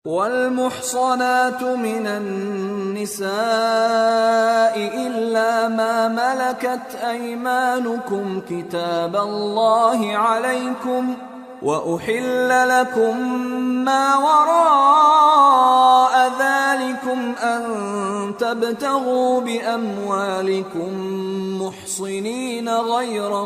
والمحصنات من النساء إلا ما ملكت أيمانكم كتاب الله عليكم وأحل لكم ما وراء ذلكم أن تبتغوا بأموالكم محصنين غير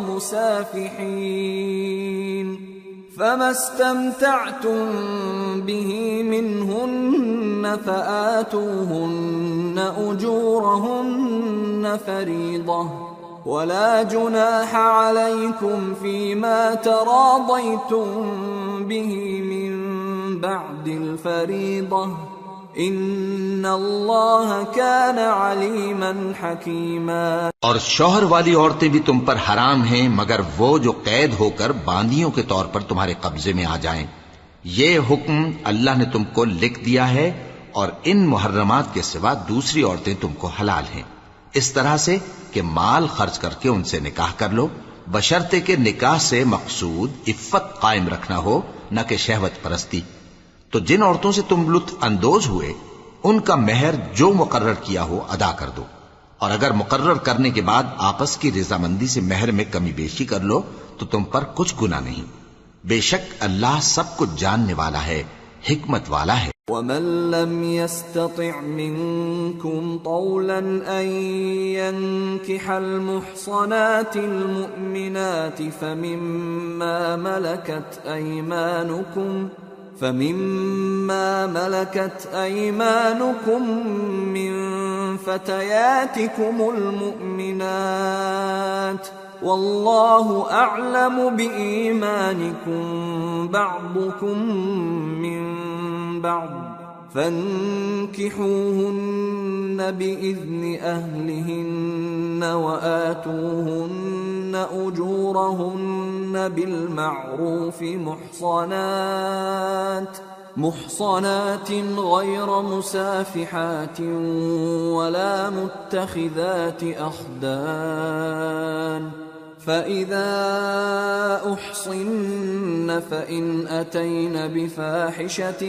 مسافحين فما استمتعتم به منهن فآتوهن أجورهن فريضة ولا جناح عليكم فيما تراضيتم به من بعد الفريضة ان اللہ کان علیما حکیما۔ اور شوہر والی عورتیں بھی تم پر حرام ہیں مگر وہ جو قید ہو کر باندیوں کے طور پر تمہارے قبضے میں آ جائیں۔ یہ حکم اللہ نے تم کو لکھ دیا ہے اور ان محرمات کے سوا دوسری عورتیں تم کو حلال ہیں، اس طرح سے کہ مال خرچ کر کے ان سے نکاح کر لو، بشرطے کہ نکاح سے مقصود عفت قائم رکھنا ہو نہ کہ شہوت پرستی۔ تو جن عورتوں سے تم لطف اندوز ہوئے ان کا مہر جو مقرر کیا ہو ادا کر دو، اور اگر مقرر کرنے کے بعد آپس کی رضامندی سے مہر میں کمی بیشی کر لو تو تم پر کچھ گناہ نہیں، بے شک اللہ سب کچھ جاننے والا ہے، حکمت والا ہے۔ وَمَن لَّمْ يَسْتَطِعْ مِنكُمْ طَوْلًا أَن يَنكِحَ الْمُحْصَنَاتِ الْمُؤْمِنَاتِ فَمِمَّا مَلَكَتْ أَيْمَانُكُمْ مِنْ فَتَيَاتِكُمُ الْمُؤْمِنَاتِ وَاللَّهُ أَعْلَمُ بِإِيمَانِكُمْ بَعْضُكُمْ مِنْ بَعْضٍ فَانكِحُوهُنَّ بِإِذْنِ أَهْلِهِنَّ وَآتُوهُنَّ أُجُورَهُنَّ بِالْمَعْرُوفِ محصنات غير مسافحات ولا متخذات أخدان فإذا أحصن فإن أتين بفاحشة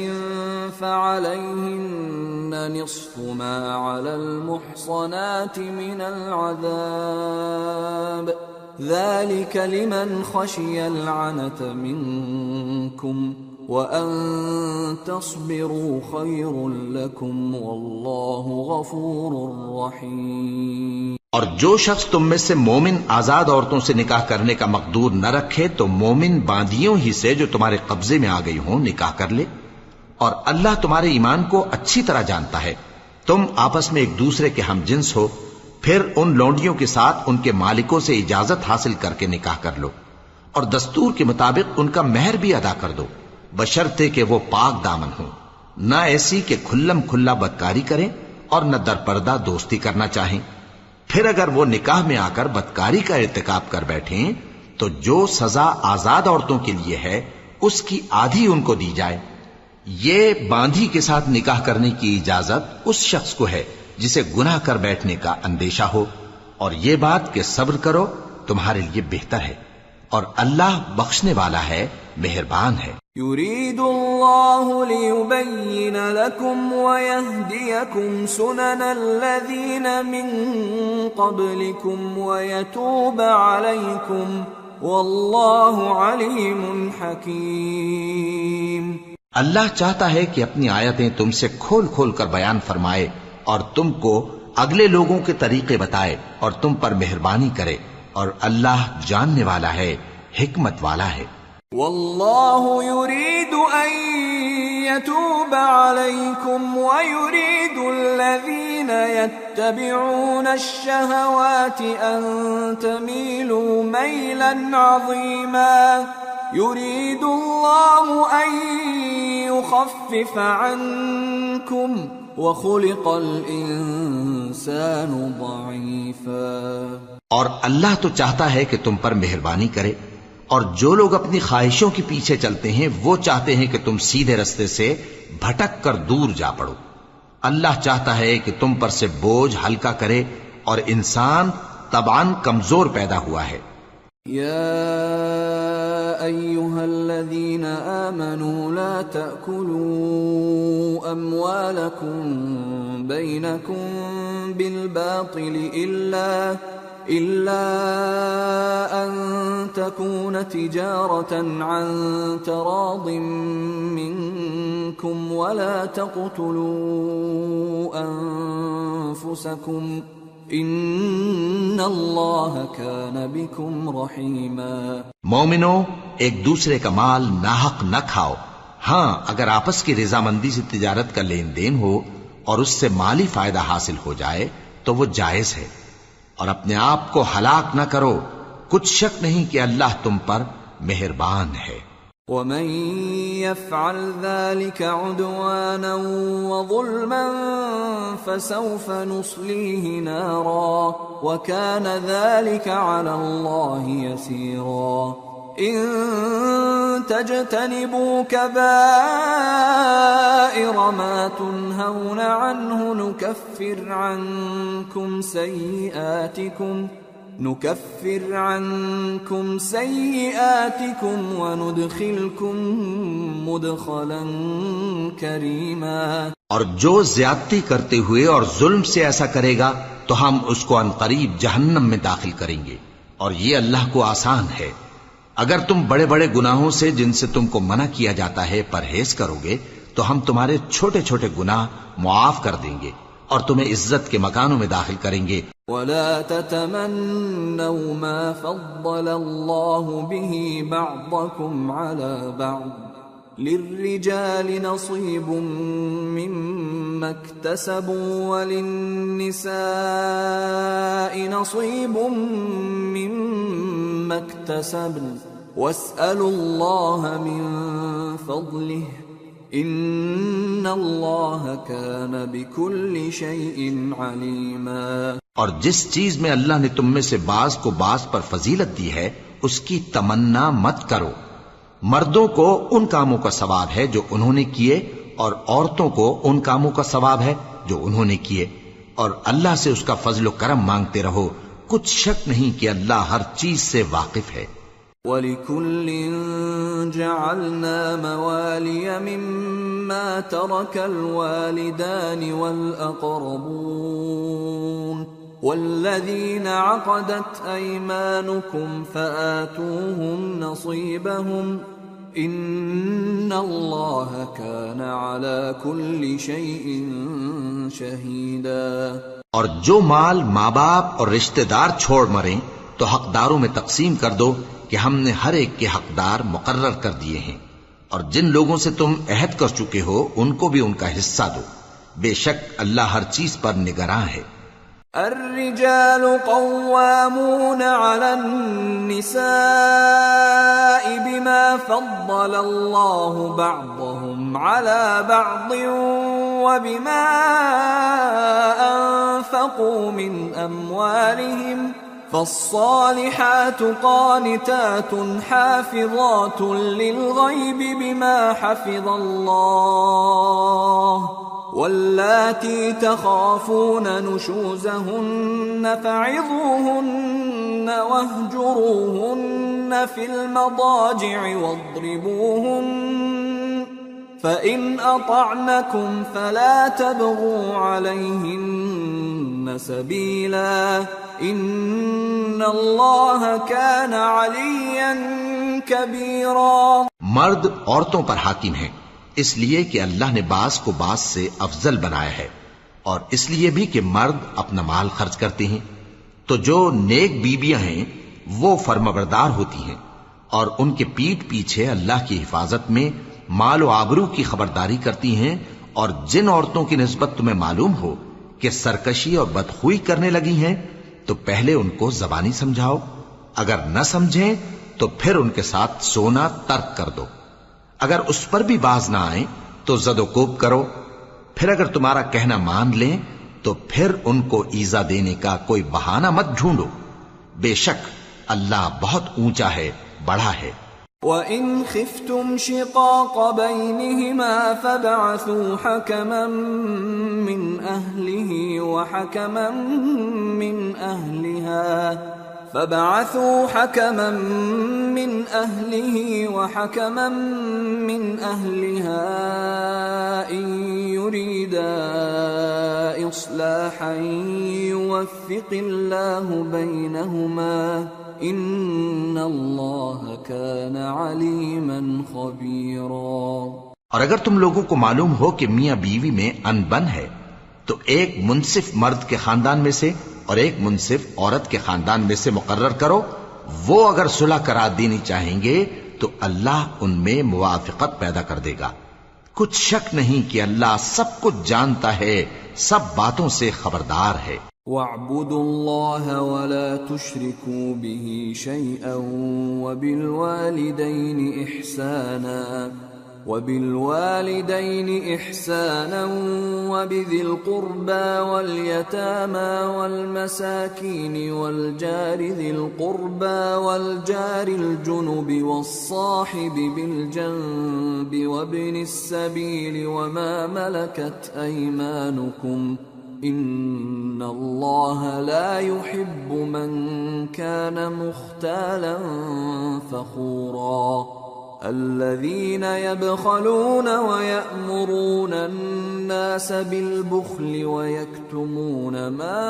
فعليهن نصف ما على المحصنات من العذاب ذلك لمن خشي العنة منكم وَأَن تَصْبِرُوا خَيْرٌ لَكُمْ وَاللَّهُ غَفُورٌ رَحِيمٌ۔ اور جو شخص تم میں سے مومن آزاد عورتوں سے نکاح کرنے کا مقدور نہ رکھے تو مومن باندیوں ہی سے جو تمہارے قبضے میں آ گئی ہوں نکاح کر لے، اور اللہ تمہارے ایمان کو اچھی طرح جانتا ہے۔ تم آپس میں ایک دوسرے کے ہم جنس ہو، پھر ان لونڈیوں کے ساتھ ان کے مالکوں سے اجازت حاصل کر کے نکاح کر لو، اور دستور کے مطابق ان کا مہر بھی ادا کر دو، بشرطے کہ وہ پاک دامن ہوں، نہ ایسی کہ کھلم کھلا بدکاری کریں اور نہ در پردہ دوستی کرنا چاہیں۔ پھر اگر وہ نکاح میں آ کر بدکاری کا ارتکاب کر بیٹھیں تو جو سزا آزاد عورتوں کے لیے ہے اس کی آدھی ان کو دی جائے۔ یہ باندھی کے ساتھ نکاح کرنے کی اجازت اس شخص کو ہے جسے گناہ کر بیٹھنے کا اندیشہ ہو، اور یہ بات کہ صبر کرو تمہارے لیے بہتر ہے، اور اللہ بخشنے والا ہے، مہربان ہے۔ يريد الله ليبين لكم ويهديكم سنن الذين من قبلكم ويتوب عليكم والله عليم حكيم۔ اللہ چاہتا ہے کہ اپنی آیتیں تم سے کھول کھول کر بیان فرمائے اور تم کو اگلے لوگوں کے طریقے بتائے اور تم پر مہربانی کرے، اور اللہ جاننے والا ہے، حکمت والا ہے۔ واللہ يريد ان يتوب عليكم ويريد الذين يتبعون الشهوات ان تميلوا ميلا عظيما يريد الله ان يخفف عنكم وخلق الانسان ضعيفا۔ اور اللہ تو چاہتا ہے کہ تم پر مہربانی کرے، اور جو لوگ اپنی خواہشوں کے پیچھے چلتے ہیں وہ چاہتے ہیں کہ تم سیدھے رستے سے بھٹک کر دور جا پڑو۔ اللہ چاہتا ہے کہ تم پر سے بوجھ ہلکا کرے، اور انسان طبعاً کمزور پیدا ہوا ہے۔ یا ایھا الذین آمنوا لا تأکلوا أموالكم بينكم بالباطل إلا أن تكون تجارة عن تراض منكم ولا تقتلوا أنفسكم ان اللہ کان بکم رحیما۔ مومنو، ایک دوسرے کا مال ناحق نہ کھاؤ۔ ہاں، اگر آپس کی رضامندی سے تجارت کا لین دین ہو اور اس سے مالی فائدہ حاصل ہو جائے تو وہ جائز ہے، اور اپنے آپ کو ہلاک نہ کرو، کچھ شک نہیں کہ اللہ تم پر مہربان ہے۔ ومن يفعل ذلك عدوانا وظلما فسوف نصليه نارا وكان ذلك على الله يسيرا۔ إن تجتنبوا كبائر ما تنهون عنه نكفر عنكم سيئاتكم وندخلكم مدخلا كريما۔ اور جو زیادتی کرتے ہوئے اور ظلم سے ایسا کرے گا تو ہم اس کو عنقریب جہنم میں داخل کریں گے، اور یہ اللہ کو آسان ہے۔ اگر تم بڑے بڑے گناہوں سے جن سے تم کو منع کیا جاتا ہے پرہیز کرو گے تو ہم تمہارے چھوٹے چھوٹے گناہ معاف کر دیں گے اور تمہیں عزت کے مکانوں میں داخل کریں گے۔ ولا تتمنوا ما فضل الله به بعضكم على بعض للرجال نصيب مما اكتسبوا وللنساء نصيب مما اكتسبن واسألوا الله من فضله ان اللہ کان بکل شیء علیما۔ اور جس چیز میں اللہ نے تم میں سے بعض کو بعض پر فضیلت دی ہے اس کی تمنا مت کرو۔ مردوں کو ان کاموں کا ثواب ہے جو انہوں نے کیے، اور عورتوں کو ان کاموں کا ثواب ہے جو انہوں نے کیے، اور اللہ سے اس کا فضل و کرم مانگتے رہو، کچھ شک نہیں کہ اللہ ہر چیز سے واقف ہے۔ وَلِكُلٍّ جَعَلْنَا مَوَالِيَ مِمَّا تَرَكَ الْوَالِدَانِ وَالْأَقْرَبُونَ وَالَّذِينَ عَقَدَتْ أَيْمَانُكُمْ فَآتُوهُمْ نَصِيبَهُمْ إِنَّ اللَّهَ كَانَ عَلَى كُلِّ شَيْءٍ شَهِيدًا۔ اور جو مال ماں باپ اور رشتہ دار چھوڑ مریں تو حقداروں میں تقسیم کر دو کہ ہم نے ہر ایک کے حقدار مقرر کر دیے ہیں، اور جن لوگوں سے تم عہد کر چکے ہو ان کو بھی ان کا حصہ دو، بے شک اللہ ہر چیز پر نگراں ہے۔ الرجال قوامون على النساء بما فضل الله بعضهم على بعض وبما أنفقوا من أموالهم فالصالحات قانتات حافظات للغيب بما حفظ الله واللاتي تخافون نشوزهن فعظوهن واهجروهن في المضاجع واضربوهن فإن أطعنكم فلا تبغوا عليهن سبيلا ان اللہ کان علیا کبیرا۔ مرد عورتوں پر حاکم ہیں اس لیے کہ اللہ نے بعض کو بعض سے افضل بنایا ہے، اور اس لیے بھی کہ مرد اپنا مال خرچ کرتے ہیں، تو جو نیک بیویاں ہیں وہ فرمانبردار ہوتی ہیں، اور ان کے پیٹھ پیچھے اللہ کی حفاظت میں مال و آبرو کی خبرداری کرتی ہیں، اور جن عورتوں کی نسبت تمہیں معلوم ہو کہ سرکشی اور بدخوئی کرنے لگی ہیں تو پہلے ان کو زبانی سمجھاؤ، اگر نہ سمجھیں تو پھر ان کے ساتھ سونا ترک کر دو، اگر اس پر بھی باز نہ آئیں تو زد و کوب کرو، پھر اگر تمہارا کہنا مان لیں تو پھر ان کو ایذا دینے کا کوئی بہانہ مت ڈھونڈو، بے شک اللہ بہت اونچا ہے، بڑا ہے۔ وَإِنْ خِفْتُمْ شِقَاقَ بَيْنِهِمَا فَابْعَثُوا حَكَمًا مِّنْ أَهْلِهِ وَحَكَمًا مِّنْ أَهْلِهَا إِنْ يريدا إصلاحا يوفق الله بينهما إن الله كان عليما خبيرا۔ اور اگر تم لوگوں کو معلوم ہو کہ میاں بیوی میں انبن ہے تو ایک منصف مرد کے خاندان میں سے اور ایک منصف عورت کے خاندان میں سے مقرر کرو، وہ اگر صلح کرا دینی چاہیں گے تو اللہ ان میں موافقت پیدا کر دے گا۔ کچھ شک نہیں کہ اللہ سب کچھ جانتا ہے، سب باتوں سے خبردار ہے۔ وَاعْبُدُوا اللَّهَ وَلَا تُشْرِكُوا بِهِ شَيْئًا وَبِالْوَالِدَيْنِ إِحْسَانًا وَبِذِي الْقُرْبَى وَالْيَتَامَى وَالْمَسَاكِينِ وَالْجَارِ ذِي الْقُرْبَى وَالْجَارِ الْجُنُبِ وَالصَّاحِبِ بِالْجَنبِ وَابْنِ السَّبِيلِ وَمَا مَلَكَتْ أَيْمَانُكُمْ إِنَّ اللَّهَ لَا يُحِبُّ مَنْ كَانَ مُخْتَالًا فَخُورًا۔ الذين يبخلون ويأمرون الناس بالبخل ويكتمون ما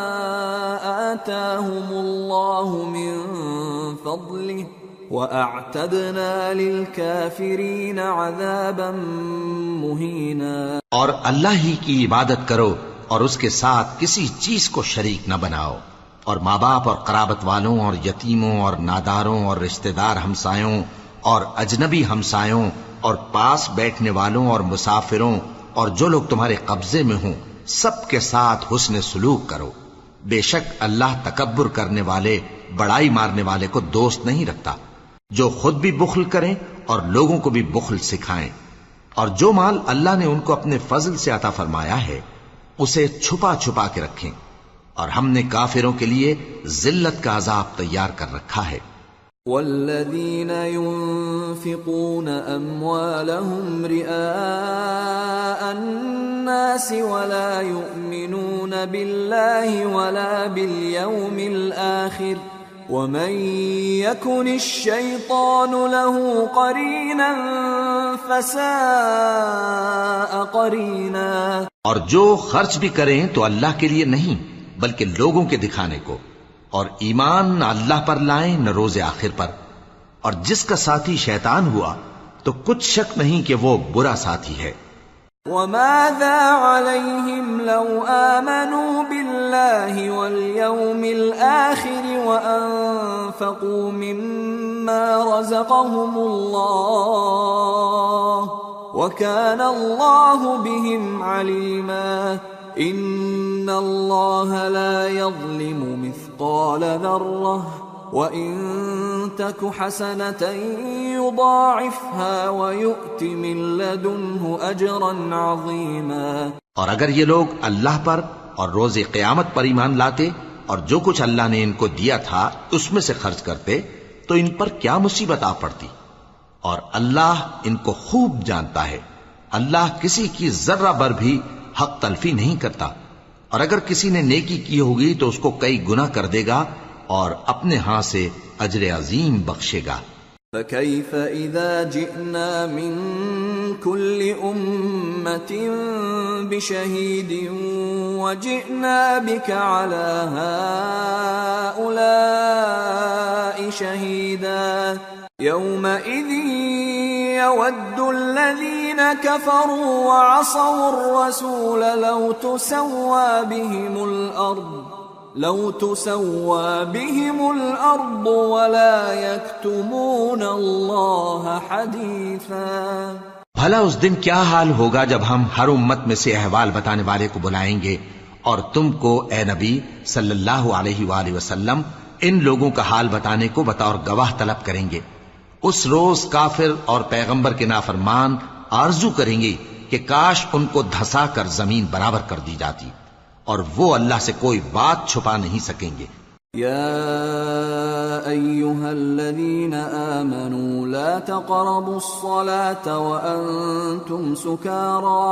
آتاهم الله من فضله وأعتدنا للكافرين عذابا مهينا۔ اور اللہ ہی کی عبادت کرو اور اس کے ساتھ کسی چیز کو شریک نہ بناؤ، اور ماں باپ اور قرابت والوں اور یتیموں اور ناداروں اور رشتہ دار ہمسایوں اور اجنبی ہمسایوں اور پاس بیٹھنے والوں اور مسافروں اور جو لوگ تمہارے قبضے میں ہوں سب کے ساتھ حسن سلوک کرو۔ بے شک اللہ تکبر کرنے والے، بڑائی مارنے والے کو دوست نہیں رکھتا۔ جو خود بھی بخل کریں اور لوگوں کو بھی بخل سکھائیں، اور جو مال اللہ نے ان کو اپنے فضل سے عطا فرمایا ہے اسے چھپا چھپا کے رکھیں، اور ہم نے کافروں کے لیے ذلت کا عذاب تیار کر رکھا ہے۔ والذين ينفقون أموالهم رئاء الناس ولا يؤمنون بالله ولا باليوم الآخر ومن يكن الشيطان له قرينا فساء قرينا۔ اور جو خرچ بھی کریں تو اللہ کے لیے نہیں بلکہ لوگوں کے دکھانے کو، اور ایمان نہ اللہ پر لائیں نہ روز آخر پر، اور جس کا ساتھی شیطان ہوا تو کچھ شک نہیں کہ وہ برا ساتھی ہے۔ وَمَاذَا عَلَيْهِمْ لَوْ آمَنُوا بِاللَّهِ وَالْيَوْمِ الْآخِرِ وَأَنفَقُوا مِمَّا رَزَقَهُمُ اللَّهُ وَكَانَ اللَّهُ بِهِمْ عَلِيمًا۔ إِنَّ اللَّهَ لَا يَظْلِمُ مِثْقَالَ ذَرَّةٍ وَإِن تَكُ حَسَنَةً يُضَاعِفْهَا وَيُؤْتِ مِن لَّدُنْهُ أَجْرًا عَظِيمًا۔ اور اگر یہ لوگ اللہ پر اور روز قیامت پر ایمان لاتے اور جو کچھ اللہ نے ان کو دیا تھا اس میں سے خرچ کرتے تو ان پر کیا مصیبت آ پڑتی، اور اللہ ان کو خوب جانتا ہے۔ اللہ کسی کی ذرہ بر بھی حق تلفی نہیں کرتا، اور اگر کسی نے نیکی کی ہوگی تو اس کو کئی گنا کر دے گا اور اپنے ہاں سے اجر عظیم بخشے گا۔ فَكَيْفَ إِذَا جِئْنَا مِن كُلِّ أُمَّةٍ بِشَهِيدٍ وَجِئْنَا بِكَ عَلَى هَؤُلَاءِ شَهِيدًا يَوْمَئِذٍ يَوَدُّ الَّذِينَ كَفَرُوا وَعَصَوُا الرَّسُولَ لَوْ تُسَوَّى بِهِمُ الْأَرْضُ وَلَا يَكْتُمُونَ اللَّهَ حَدِيثًا۔ بھلا اس دن کیا حال ہوگا جب ہم ہر امت میں سے احوال بتانے والے کو بلائیں گے اور تم کو اے نبی صلی اللہ علیہ وآلہ وسلم ان لوگوں کا حال بتانے کو بطور گواہ طلب کریں گے۔ اس روز کافر اور پیغمبر کے نافرمان آرزو کریں گے کہ کاش ان کو دھسا کر زمین برابر کر دی جاتی، اور وہ اللہ سے کوئی بات چھپا نہیں سکیں گے۔ یا ایھا الذین آمنوا لا تقربوا الصلاة وانتم سکارى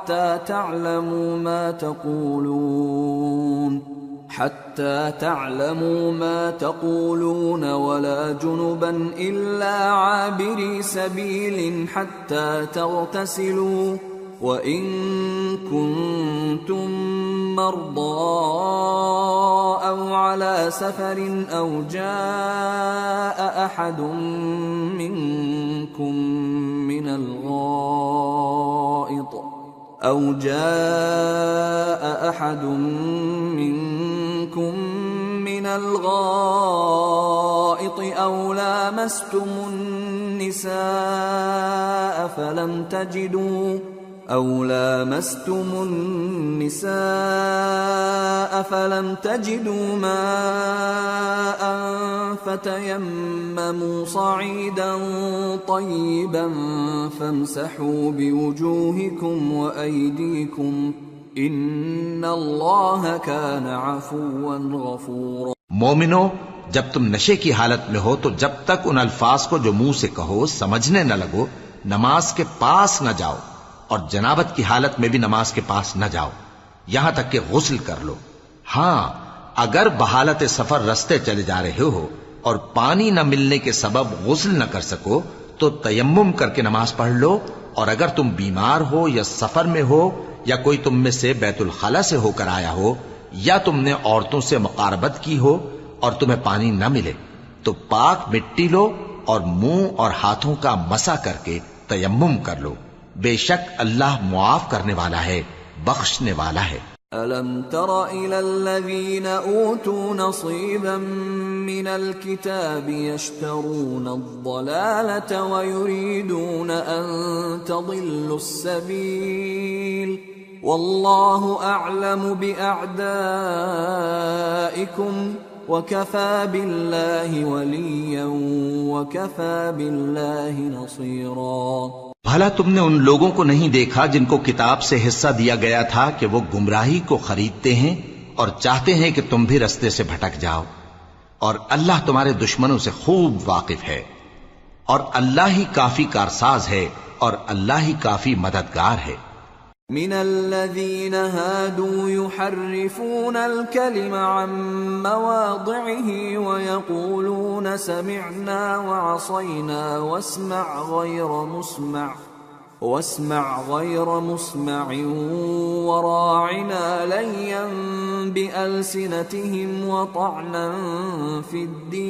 حتى تعلموا ما تقولون ولا جنبا إلا عابري سبيل حتى تغتسلوا وَإِن كُنتُم مَّرْضَىٰ أَوْ عَلَىٰ سَفَرٍ أَوْ جَاءَ أَحَدٌ مِّنكُم من الغائط أو لامستم النساء فلم تجدوا ماء فتيمموا صعيدا طيبا فامسحوا بوجوهكم وأيديكم ان اللہ کان عفوا غفورا۔ مومنو، جب تم نشے کی حالت میں ہو تو جب تک ان الفاظ کو جو منہ سے کہو سمجھنے نہ لگو نماز کے پاس نہ جاؤ، اور جنابت کی حالت میں بھی نماز کے پاس نہ جاؤ یہاں تک کہ غسل کر لو۔ ہاں، اگر بحالت سفر رستے چلے جا رہے ہو اور پانی نہ ملنے کے سبب غسل نہ کر سکو تو تیمم کر کے نماز پڑھ لو، اور اگر تم بیمار ہو یا سفر میں ہو یا کوئی تم میں سے بیت الخلا سے ہو کر آیا ہو یا تم نے عورتوں سے مقاربت کی ہو اور تمہیں پانی نہ ملے تو پاک مٹی لو اور منہ اور ہاتھوں کا مسح کر کے تیمم کر لو، بے شک اللہ معاف کرنے والا ہے، بخشنے والا ہے۔ أَلَمْ تَرَ إِلَى الَّذِينَ أُوتُوا نَصِيبًا مِّنَ الْكِتَابِ يَشْتَرُونَ الضَّلَالَةَ وَيُرِيدُونَ أَن تَضِلُّوا السَّبِيلَ وَاللَّهُ أَعْلَمُ بِأَعْدَائِكُمْ وَكَفَى بِاللَّهِ وَلِيًّا وَكَفَى بِاللَّهِ نَصِيرًا۔ بھلا تم نے ان لوگوں کو نہیں دیکھا جن کو کتاب سے حصہ دیا گیا تھا کہ وہ گمراہی کو خریدتے ہیں اور چاہتے ہیں کہ تم بھی رستے سے بھٹک جاؤ، اور اللہ تمہارے دشمنوں سے خوب واقف ہے، اور اللہ ہی کافی کارساز ہے، اور اللہ ہی کافی مددگار ہے۔ من الذين هادوا يحرفون الكلم عن مواضعه ويقولون سمعنا وعصينا واسمع غير مسمع وراعنا ليا بألسنتهم وطعنا في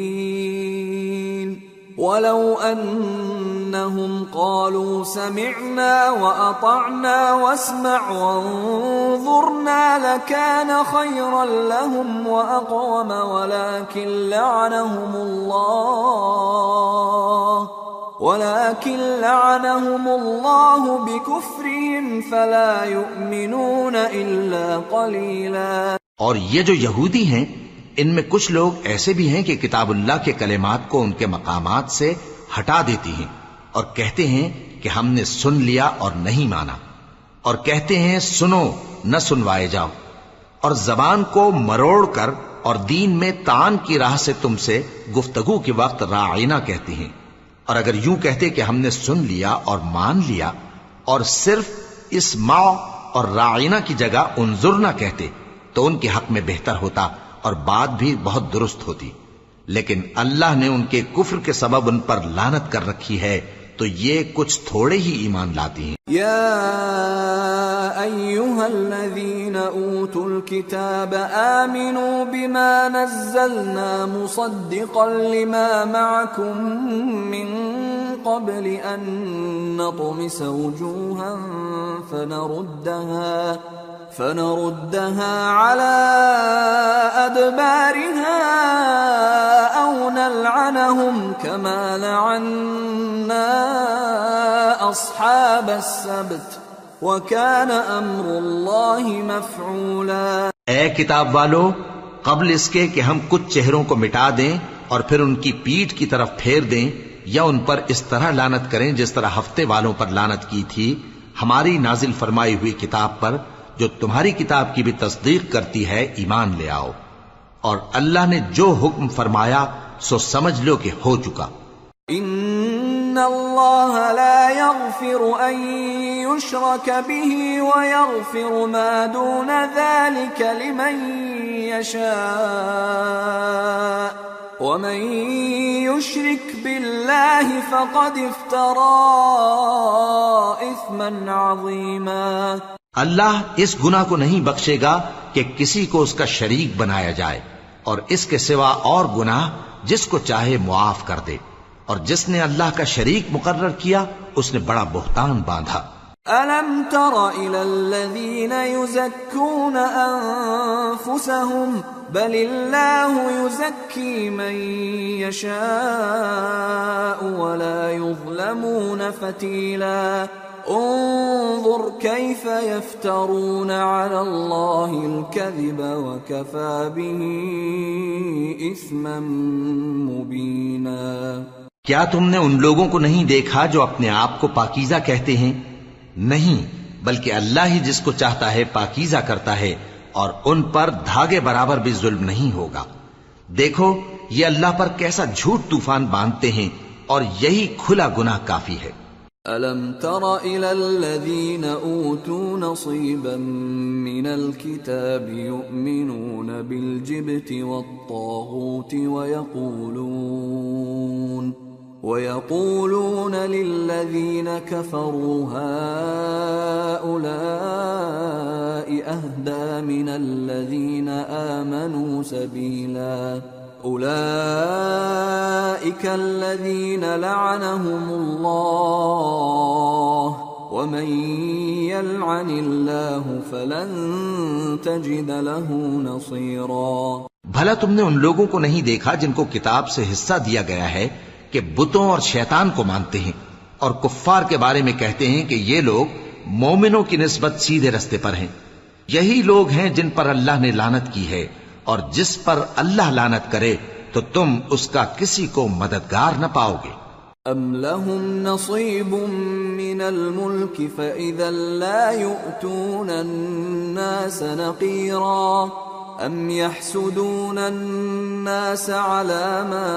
الدين ولو أنهم قالوا سمعنا وأطعنا واسمع وانظرنا لكان خيرا لهم وأقوم ولكن لعنهم الله بكفرهم فلا يؤمنون إلا قليلا۔ اور یہ جو یہودی ہیں ان میں کچھ لوگ ایسے بھی ہیں کہ کتاب اللہ کے کلمات کو ان کے مقامات سے ہٹا دیتی ہیں اور کہتے ہیں کہ ہم نے سن لیا اور نہیں مانا، اور کہتے ہیں سنو نہ سنوائے جاؤ، اور زبان کو مروڑ کر اور دین میں طعن کی راہ سے تم سے گفتگو کے وقت راعینا کہتی ہیں، اور اگر یوں کہتے کہ ہم نے سن لیا اور مان لیا اور صرف اسمع اور راعینا کی جگہ انظر نہ کہتے تو ان کے حق میں بہتر ہوتا اور بات بھی بہت درست ہوتی، لیکن اللہ نے ان کے کفر کے سبب ان پر لعنت کر رکھی ہے تو یہ کچھ تھوڑے ہی ایمان لاتی ہیں۔ یا ایھا الذین اوتوا الکتاب آمنوا بما نزلنا مصدقا لما معکم من قبل ان نطمس وجوها فنردها على أدبارها أو نلعنهم كما لعنا أصحاب السبت وكان أمر الله مفعولا۔ اے کتاب والو، قبل اس کے کہ ہم کچھ چہروں کو مٹا دیں اور پھر ان کی پیٹھ کی طرف پھیر دیں یا ان پر اس طرح لعنت کریں جس طرح ہفتے والوں پر لعنت کی تھی، ہماری نازل فرمائی ہوئی کتاب پر جو تمہاری کتاب کی بھی تصدیق کرتی ہے ایمان لے آؤ، اور اللہ نے جو حکم فرمایا سو سمجھ لو کہ ہو چکا۔ ان اللہ لا يغفر ان يشرك به ويغفر ما دون ذلك لمن يشاء ومن يشرك بالله فقد افترى اثما عظيما. اللہ اس گناہ کو نہیں بخشے گا کہ کسی کو اس کا شریک بنایا جائے، اور اس کے سوا اور گناہ جس کو چاہے معاف کر دے، اور جس نے اللہ کا شریک مقرر کیا اس نے بڑا بہتان باندھا. أَلَمْ تَرَ إِلَى الَّذِينَ يُزَكُّونَ أَنفُسَهُمْ بَلِ اللَّهُ يُزَكِّي مَن يَشَاءُ وَلَا يُظْلَمُونَ فَتِيلًا. انظر كيف يفترون على الله الكذب وكفى به إثما مبينا. کیا تم نے ان لوگوں کو نہیں دیکھا جو اپنے آپ کو پاکیزہ کہتے ہیں؟ نہیں، بلکہ اللہ ہی جس کو چاہتا ہے پاکیزہ کرتا ہے، اور ان پر دھاگے برابر بھی ظلم نہیں ہوگا. دیکھو یہ اللہ پر کیسا جھوٹ طوفان باندھتے ہیں، اور یہی کھلا گناہ کافی ہے. أَلَمْ تَرَ إِلَى الَّذِينَ أُوتُوا نَصِيبًا مِنَ الْكِتَابِ يُؤْمِنُونَ بِالْجِبْتِ وَالطَّاغُوتِ وَيَقُولُونَ لِلَّذِينَ كَفَرُوا هَؤُلَاءِ أَهْدَى مِنَ الَّذِينَ آمَنُوا سَبِيلًا. أولئك الذين لعنهم الله ومن يلعن الله فلن تجد له نصيرا. بھلا تم نے ان لوگوں کو نہیں دیکھا جن کو کتاب سے حصہ دیا گیا ہے کہ بتوں اور شیطان کو مانتے ہیں، اور کفار کے بارے میں کہتے ہیں کہ یہ لوگ مومنوں کی نسبت سیدھے رستے پر ہیں. یہی لوگ ہیں جن پر اللہ نے لعنت کی ہے، اور جس پر اللہ لعنت کرے تو تم اس کا کسی کو مددگار نہ پاؤ گے. ام لهم نصیب من الملک فاذا لا يؤتون الناس نقیرا ام يحسدون الناس على ما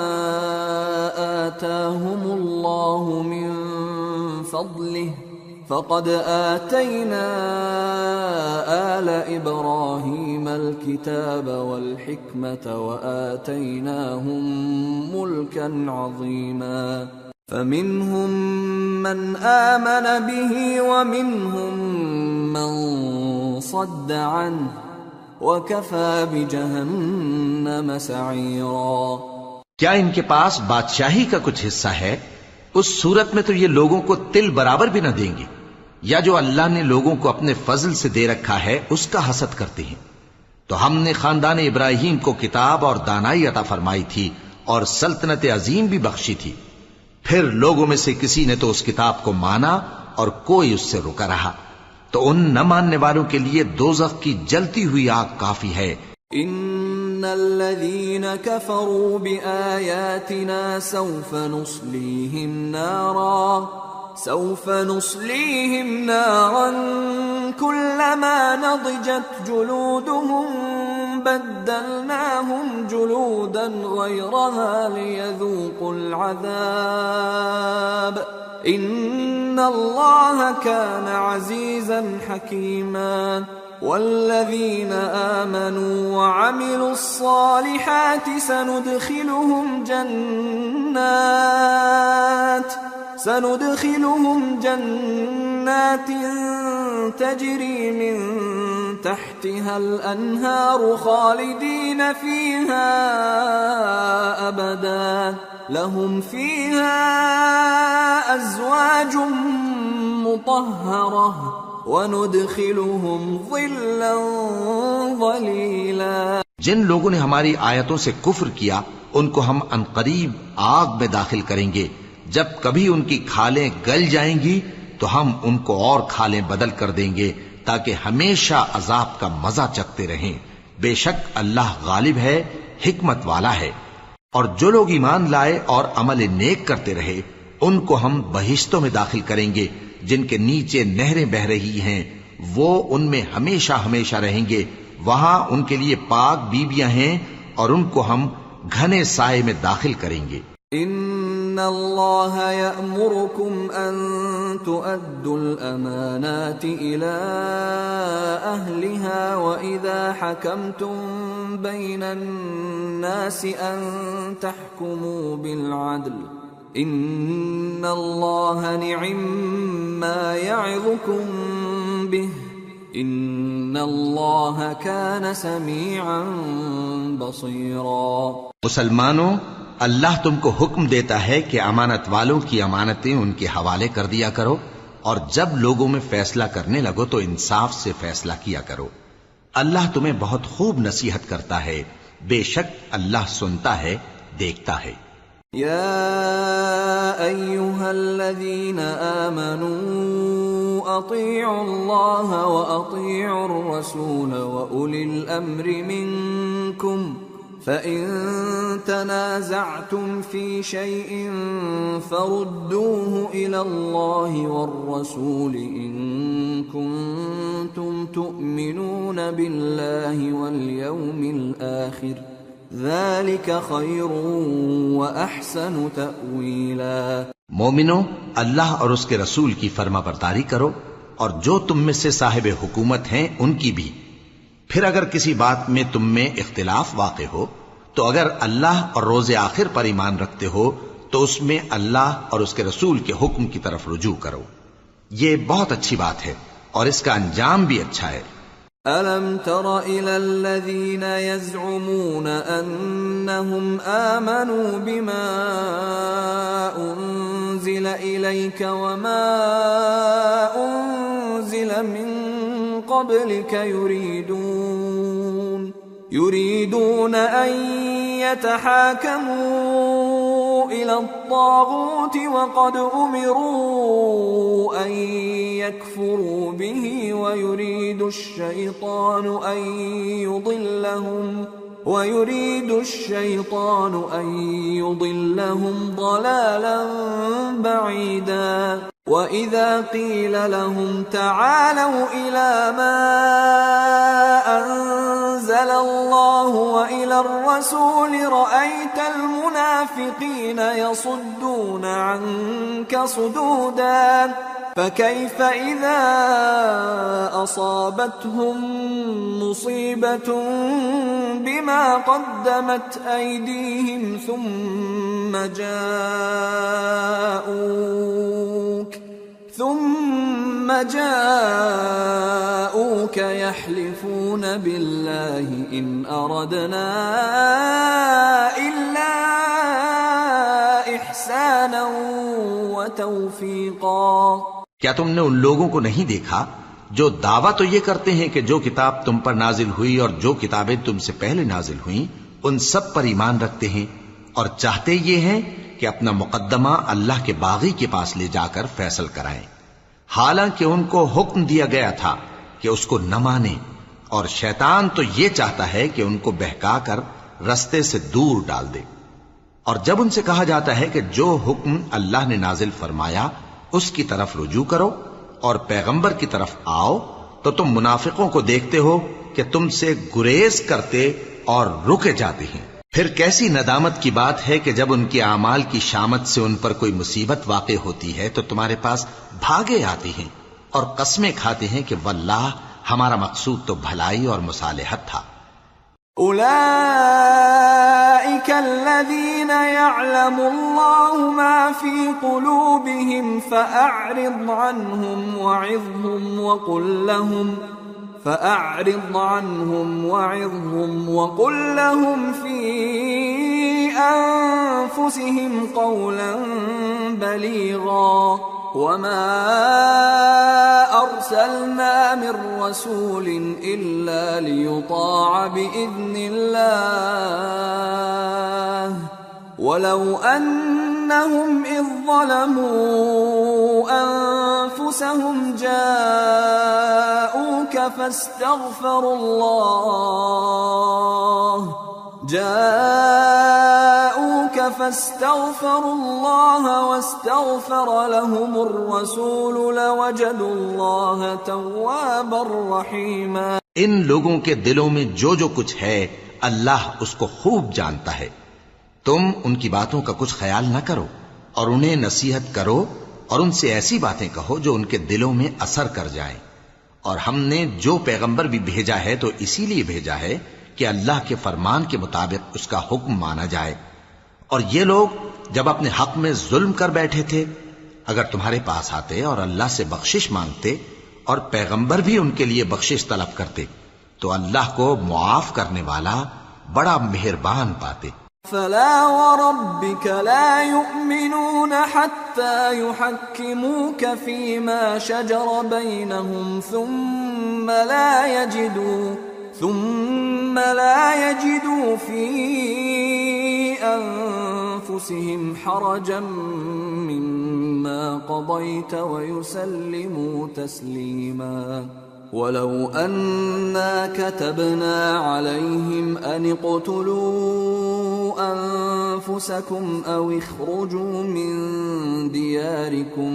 آتاهم الله من فضله فقد آتينا آل إبراهيم الكتاب والحكمة وآتيناهم ملكا عظيما. فمنهم من آمن به ومنهم من صد عنه وكفى بجهنم سعيرا. کیا ان کے پاس بادشاہی کا کچھ حصہ ہے؟ اس صورت میں تو یہ لوگوں کو تل برابر بھی نہ دیں گے. یا جو اللہ نے لوگوں کو اپنے فضل سے دے رکھا ہے اس کا حسد کرتے ہیں. تو ہم نے خاندان ابراہیم کو کتاب اور دانائی عطا فرمائی تھی اور سلطنت عظیم بھی بخشی تھی. پھر لوگوں میں سے کسی نے تو اس کتاب کو مانا اور کوئی اس سے رکا رہا. تو ان نہ ماننے والوں کے لیے دوزخ کی جلتی ہوئی آگ کافی ہے. ان الذين كفروا بآياتنا سوف نصليهم نارا كلما نضجت جلودهم بدلناهم جلودا غيرها ليذوقوا العذاب ان الله كان عزيزا حكيما. والذين آمنوا وعملوا الصالحات سندخلهم جنات تجري من تحتها الأنهار خالدين فيها أبدا لهم فيها أزواج مطهرة وَنُدْخِلُهُمْ ظِلًّا ظَلِيلًا. جن لوگوں نے ہماری آیتوں سے کفر کیا ان کو ہم عنقریب آگ میں داخل کریں گے. جب کبھی ان کی کھالیں گل جائیں گی تو ہم ان کو اور کھالیں بدل کر دیں گے تاکہ ہمیشہ عذاب کا مزہ چکھتے رہیں. بے شک اللہ غالب ہے، حکمت والا ہے. اور جو لوگ ایمان لائے اور عمل نیک کرتے رہے ان کو ہم بہشتوں میں داخل کریں گے جن کے نیچے نہریں بہ رہی ہیں. وہ ان میں ہمیشہ ہمیشہ رہیں گے. وہاں ان کے لیے پاک بیویاں ہیں اور ان کو ہم گھنے سائے میں داخل کریں گے. ان اللہ یأمرکم ان تؤدوا الامانات الى أهلها وإذا حكمتم بين الناس أن تحكموا بالعدل إن الله نعما يعظكم به إن الله كان سميعا بصيرا۔ مسلمانوں، اللہ تم کو حکم دیتا ہے کہ امانت والوں کی امانتیں ان کے حوالے کر دیا کرو، اور جب لوگوں میں فیصلہ کرنے لگو تو انصاف سے فیصلہ کیا کرو۔ اللہ تمہیں بہت خوب نصیحت کرتا ہے، بے شک اللہ سنتا ہے، دیکھتا ہے۔ یا ایھا الذین آمنوا اطیعوا اللہ واطیعوا الرسول واولی الامر منکم فَإِن تَنَازَعْتُمْ فِي شَيْءٍ فَرُدُّوهُ إِلَى اللَّهِ وَالرَّسُولِ إِن كُنتُمْ تُؤْمِنُونَ بِاللَّهِ وَالْيَوْمِ الْآخِرِ ذَلِكَ خَيْرٌ وَأَحْسَنُ تَأْوِيلًا۔ مومنو، اللہ اور اس کے رسول کی فرما برداری کرو، اور جو تم میں سے صاحب حکومت ہیں ان کی بھی۔ پھر اگر کسی بات میں تم میں اختلاف واقع ہو تو اگر اللہ اور روز آخر پر ایمان رکھتے ہو تو اس میں اللہ اور اس کے رسول کے حکم کی طرف رجوع کرو، یہ بہت اچھی بات ہے اور اس کا انجام بھی اچھا ہے۔ أَلَمْ تَرَ إِلَى الَّذِينَ يَزْعُمُونَ أَنَّهُمْ آمَنُوا بِمَا أُنزِلَ إِلَيْكَ وَمَا أُنزِلَ مِن قبلك يريدون أن يتحاكموا إلى الطاغوت وقد أمروا أن يكفروا به ويريد الشيطان أن يضلهم ضلالا بعيدا۔ وَإِذَا قِيلَ لَهُمْ تَعَالَوْا إِلَى مَا أَنزَلَ اللَّهُ وَإِلَى الرَّسُولِ رَأَيْتَ الْمُنَافِقِينَ يَصُدُّونَ عَنكَ صُدُودًا فَكَيْفَ إِذَا أَصَابَتْهُم مُّصِيبَةٌ بِمَا قَدَّمَتْ أَيْدِيهِمْ ثم جاءوك يحلفون بالله إن أردنا إلا إحسانا وتوفيقا۔ کیا تم نے ان لوگوں کو نہیں دیکھا جو دعویٰ تو یہ کرتے ہیں کہ جو کتاب تم پر نازل ہوئی اور جو کتابیں تم سے پہلے نازل ہوئیں ان سب پر ایمان رکھتے ہیں، اور چاہتے یہ ہیں کہ اپنا مقدمہ اللہ کے باغی کے پاس لے جا کر فیصل کرائیں، حالانکہ ان کو حکم دیا گیا تھا کہ اس کو نہ مانیں، اور شیطان تو یہ چاہتا ہے کہ ان کو بہکا کر رستے سے دور ڈال دے۔ اور جب ان سے کہا جاتا ہے کہ جو حکم اللہ نے نازل فرمایا اس کی طرف رجوع کرو اور پیغمبر کی طرف آؤ، تو تم منافقوں کو دیکھتے ہو کہ تم سے گریز کرتے اور رکے جاتے ہیں۔ پھر کیسی ندامت کی بات ہے کہ جب ان کے اعمال کی شامت سے ان پر کوئی مصیبت واقع ہوتی ہے تو تمہارے پاس بھاگے آتے ہیں اور قسمیں کھاتے ہیں کہ واللہ ہمارا مقصود تو بھلائی اور مصالحت تھا۔ أولئك الذين يعلم الله ما في قلوبهم فأعرض عنهم وعظهم وقل لهم في أنفسهم قولا بليغا وما أرسلنا من رسول إلا ليطاع بإذن الله ولو أنهم إذ ظلموا أنفسهم جاءوك فاستغفروا الله واستغفر لهم الرسول لوجدوا الله توابا رحيما۔ ان لوگوں کے دلوں میں جو کچھ ہے اللہ اس کو خوب جانتا ہے۔ تم ان کی باتوں کا کچھ خیال نہ کرو اور انہیں نصیحت کرو اور ان سے ایسی باتیں کہو جو ان کے دلوں میں اثر کر جائیں، اور ہم نے جو پیغمبر بھی بھیجا ہے تو اسی لیے بھیجا ہے کہ اللہ کے فرمان کے مطابق اس کا حکم مانا جائے. اور یہ لوگ جب اپنے حق میں ظلم کر بیٹھے تھے، اگر تمہارے پاس آتے اور اللہ سے بخشش مانگتے اور پیغمبر بھی ان کے لیے بخشش طلب کرتے تو اللہ کو معاف کرنے والا بڑا مہربان پاتے. فلا وربك لا يؤمنون حتى يحكموك فيما شجر بينهم ثم لا يجدوا في أنفسهم حرجا مما قضيت ويسلموا تسليما. ولو أنا كتبنا عليهم أن اقتلوا أنفسكم أو اخرجوا من دياركم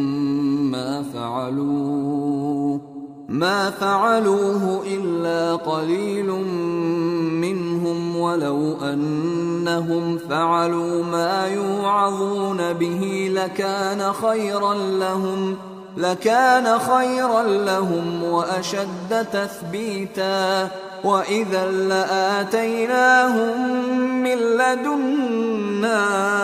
ما فعلوه إلا قليل منهم ولو أنهم فعلوا ما يوعظون به لكان خيرا لهم وأشد تثبيتا وإذا لآتيناهم من لدنا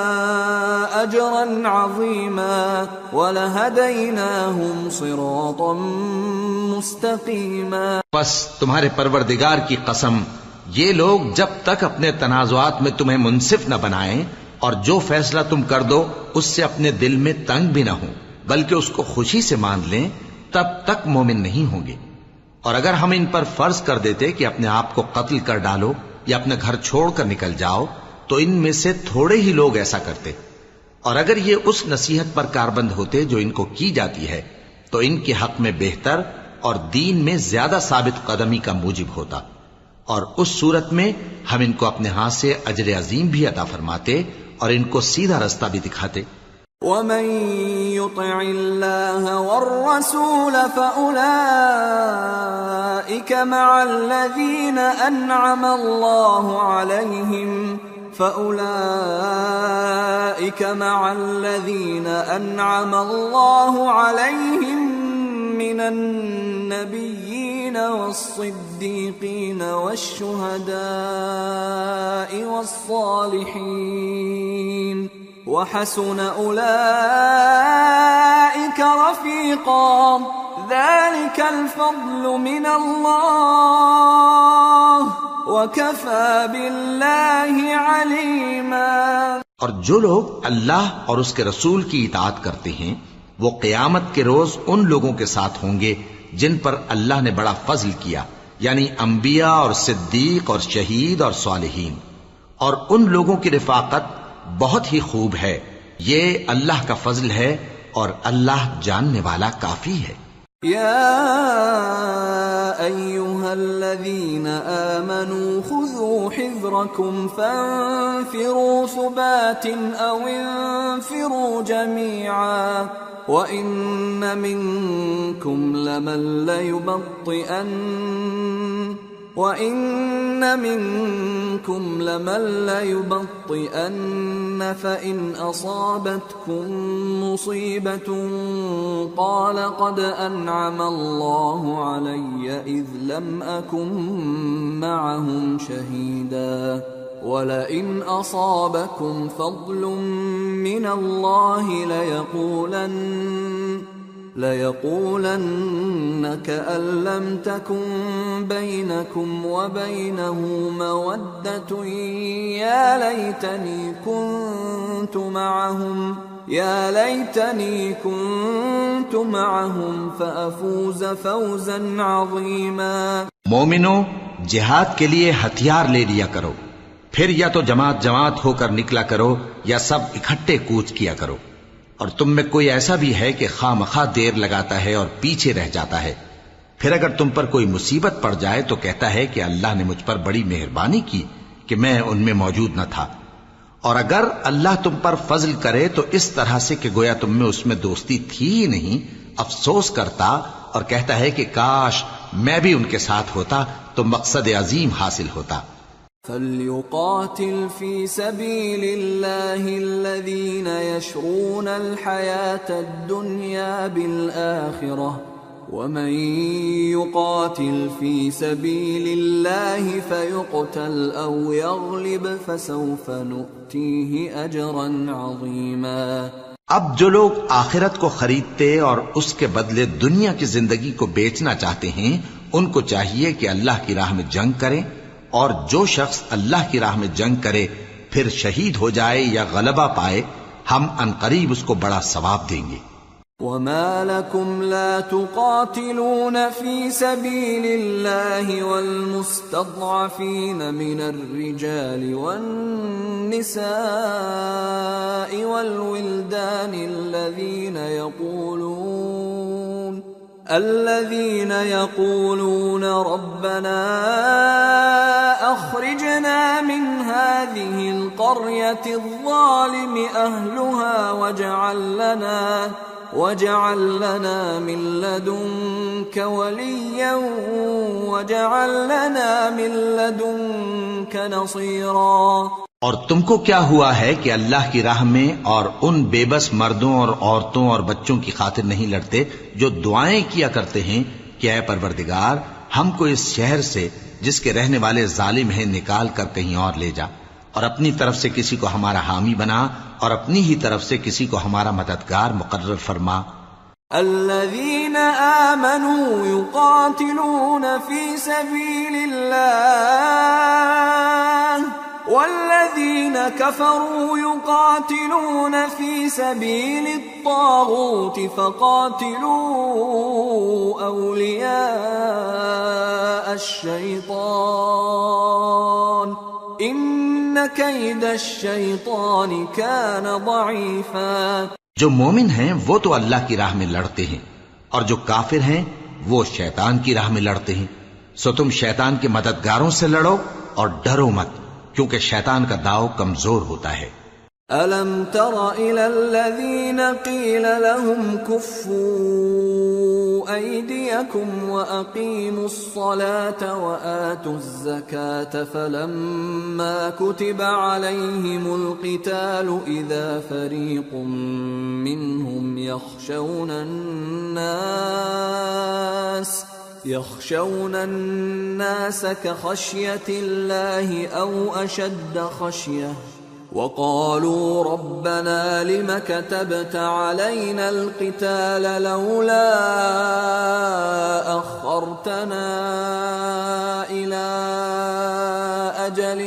أجرا عظيما ولهديناهم صراطا مستقيما. بس تمہارے پروردگار کی قسم، یہ لوگ جب تک اپنے تنازعات میں تمہیں منصف نہ بنائیں اور جو فیصلہ تم کر دو اس سے اپنے دل میں تنگ بھی نہ ہوں بلکہ اس کو خوشی سے مان لیں، تب تک مومن نہیں ہوں گے. اور اگر ہم ان پر فرض کر دیتے کہ اپنے آپ کو قتل کر ڈالو یا اپنا گھر چھوڑ کر نکل جاؤ تو ان میں سے تھوڑے ہی لوگ ایسا کرتے. اور اگر یہ اس نصیحت پر کاربند ہوتے جو ان کو کی جاتی ہے تو ان کے حق میں بہتر اور دین میں زیادہ ثابت قدمی کا موجب ہوتا، اور اس صورت میں ہم ان کو اپنے ہاتھ سے اجر عظیم بھی عطا فرماتے اور ان کو سیدھا رستہ بھی دکھاتے. ومن يطع الله والرسول فأولئك مع الذين أنعم الله عليهم من النبيين والصديقين والشهداء والصالحين وحسن أولئك رفيقا ذلك الفضل من الله وكفى بالله عليما. اور جو لوگ اللہ اور اس کے رسول کی اطاعت کرتے ہیں وہ قیامت کے روز ان لوگوں کے ساتھ ہوں گے جن پر اللہ نے بڑا فضل کیا، یعنی انبیاء اور صدیق اور شہید اور صالحین. اور ان لوگوں کی رفاقت بہت ہی خوب ہے. یہ اللہ کا فضل ہے اور اللہ جاننے والا کافی ہے. یا ایھا الذین آمنوا خذوا حذرکم فانفروا ثبات او انفروا جميعا وَإِنَّ مِنكُمْ لَمَن لَّيُبَطِّئَنَّ فَإِنْ أَصَابَتْكُم مُّصِيبَةٌ قَالَ قَدْ أَنْعَمَ اللَّهُ عَلَيَّ إِذْ لَمْ أَكُن مَّعَهُمْ شَهِيدًا وَلَئِنْ أَصَابَكُمْ فَضْلٌ مِّنَ اللَّهِ لَيَقُولَنَّ كَأَن لَّمْ تَكُن بَيْنَكُمْ وَبَيْنَهُ مَوَدَّةٌ يَا لَيْتَنِي كُنتُ مَعَهُمْ فَأَفُوزَ فَوْزًا عَظِيمًا. مومنو، جہاد کے لیے ہتھیار لے لیا کرو، پھر یا تو جماعت جماعت ہو کر نکلا کرو یا سب اکٹھے کوچ کیا کرو. اور تم میں کوئی ایسا بھی ہے کہ خواہ مخواہ دیر لگاتا ہے اور پیچھے رہ جاتا ہے، پھر اگر تم پر کوئی مصیبت پڑ جائے تو کہتا ہے کہ اللہ نے مجھ پر بڑی مہربانی کی کہ میں ان میں موجود نہ تھا. اور اگر اللہ تم پر فضل کرے تو اس طرح سے کہ گویا تم میں اس میں دوستی تھی ہی نہیں، افسوس کرتا اور کہتا ہے کہ کاش میں بھی ان کے ساتھ ہوتا تو مقصد عظیم حاصل ہوتا. فَلْيُقَاتِلْ فِي سَبِيلِ اللَّهِ الَّذِينَ يَشْرُونَ الْحَيَاةَ الدُّنْيَا بِالْآخِرَةِ ومن يقاتل في سبيل الله فيقتل أو يغلب فسوف نؤتيه أجرا عظيما. اب جو لوگ آخرت کو خریدتے اور اس کے بدلے دنیا کی زندگی کو بیچنا چاہتے ہیں، ان کو چاہیے کہ اللہ کی راہ میں جنگ کریں، اور جو شخص اللہ کی راہ میں جنگ کرے پھر شہید ہو جائے یا غلبہ پائے، ہم عنقریب اس کو بڑا ثواب دیں گے. وما لكم لا تقاتلون في سبيل الله والمستضعفين من الرجال والنساء والولدان الذين يقولون ربنا أخرجنا من هذه القرية الظالم أهلها واجعل لنا من لدنك وليا واجعل لنا من لدنك نصيرا. اور تم کو کیا ہوا ہے کہ اللہ کی راہ میں اور ان بے بس مردوں اور عورتوں اور بچوں کی خاطر نہیں لڑتے جو دعائیں کیا کرتے ہیں کہ اے پروردگار ہم کو اس شہر سے جس کے رہنے والے ظالم ہیں نکال کر کہیں اور لے جا، اور اپنی طرف سے کسی کو ہمارا حامی بنا اور اپنی ہی طرف سے کسی کو ہمارا مددگار مقرر فرما. الذين آمنوا يقاتلون في سبيل الله والذين كفروا يقاتلون في سبيل الطاغوت فقاتلوا أولياء الشيطان إن كيد الشيطان كان ضعيفا. جو مومن ہیں وہ تو اللہ کی راہ میں لڑتے ہیں، اور جو کافر ہیں وہ شیطان کی راہ میں لڑتے ہیں. سو تم شیطان کے مددگاروں سے لڑو اور ڈرو مت، کیونکہ شیطان کا داؤ کمزور ہوتا ہے. أَلَمْ تَرَ إِلَى الَّذِينَ قِيلَ لَهُمْ كُفُّوا أَيْدِيَكُمْ وَأَقِيمُوا الصَّلَاةَ وَآتُوا الزَّكَاةَ فَلَمَّا كُتِبَ عَلَيْهِمُ الْقِتَالُ إِذَا فَرِيقٌ مِّنْهُمْ يخشون الناس كخشية الله أو أشد خشية وقالوا ربنا لم كتبت علينا القتال لولا أخرتنا إلى أجل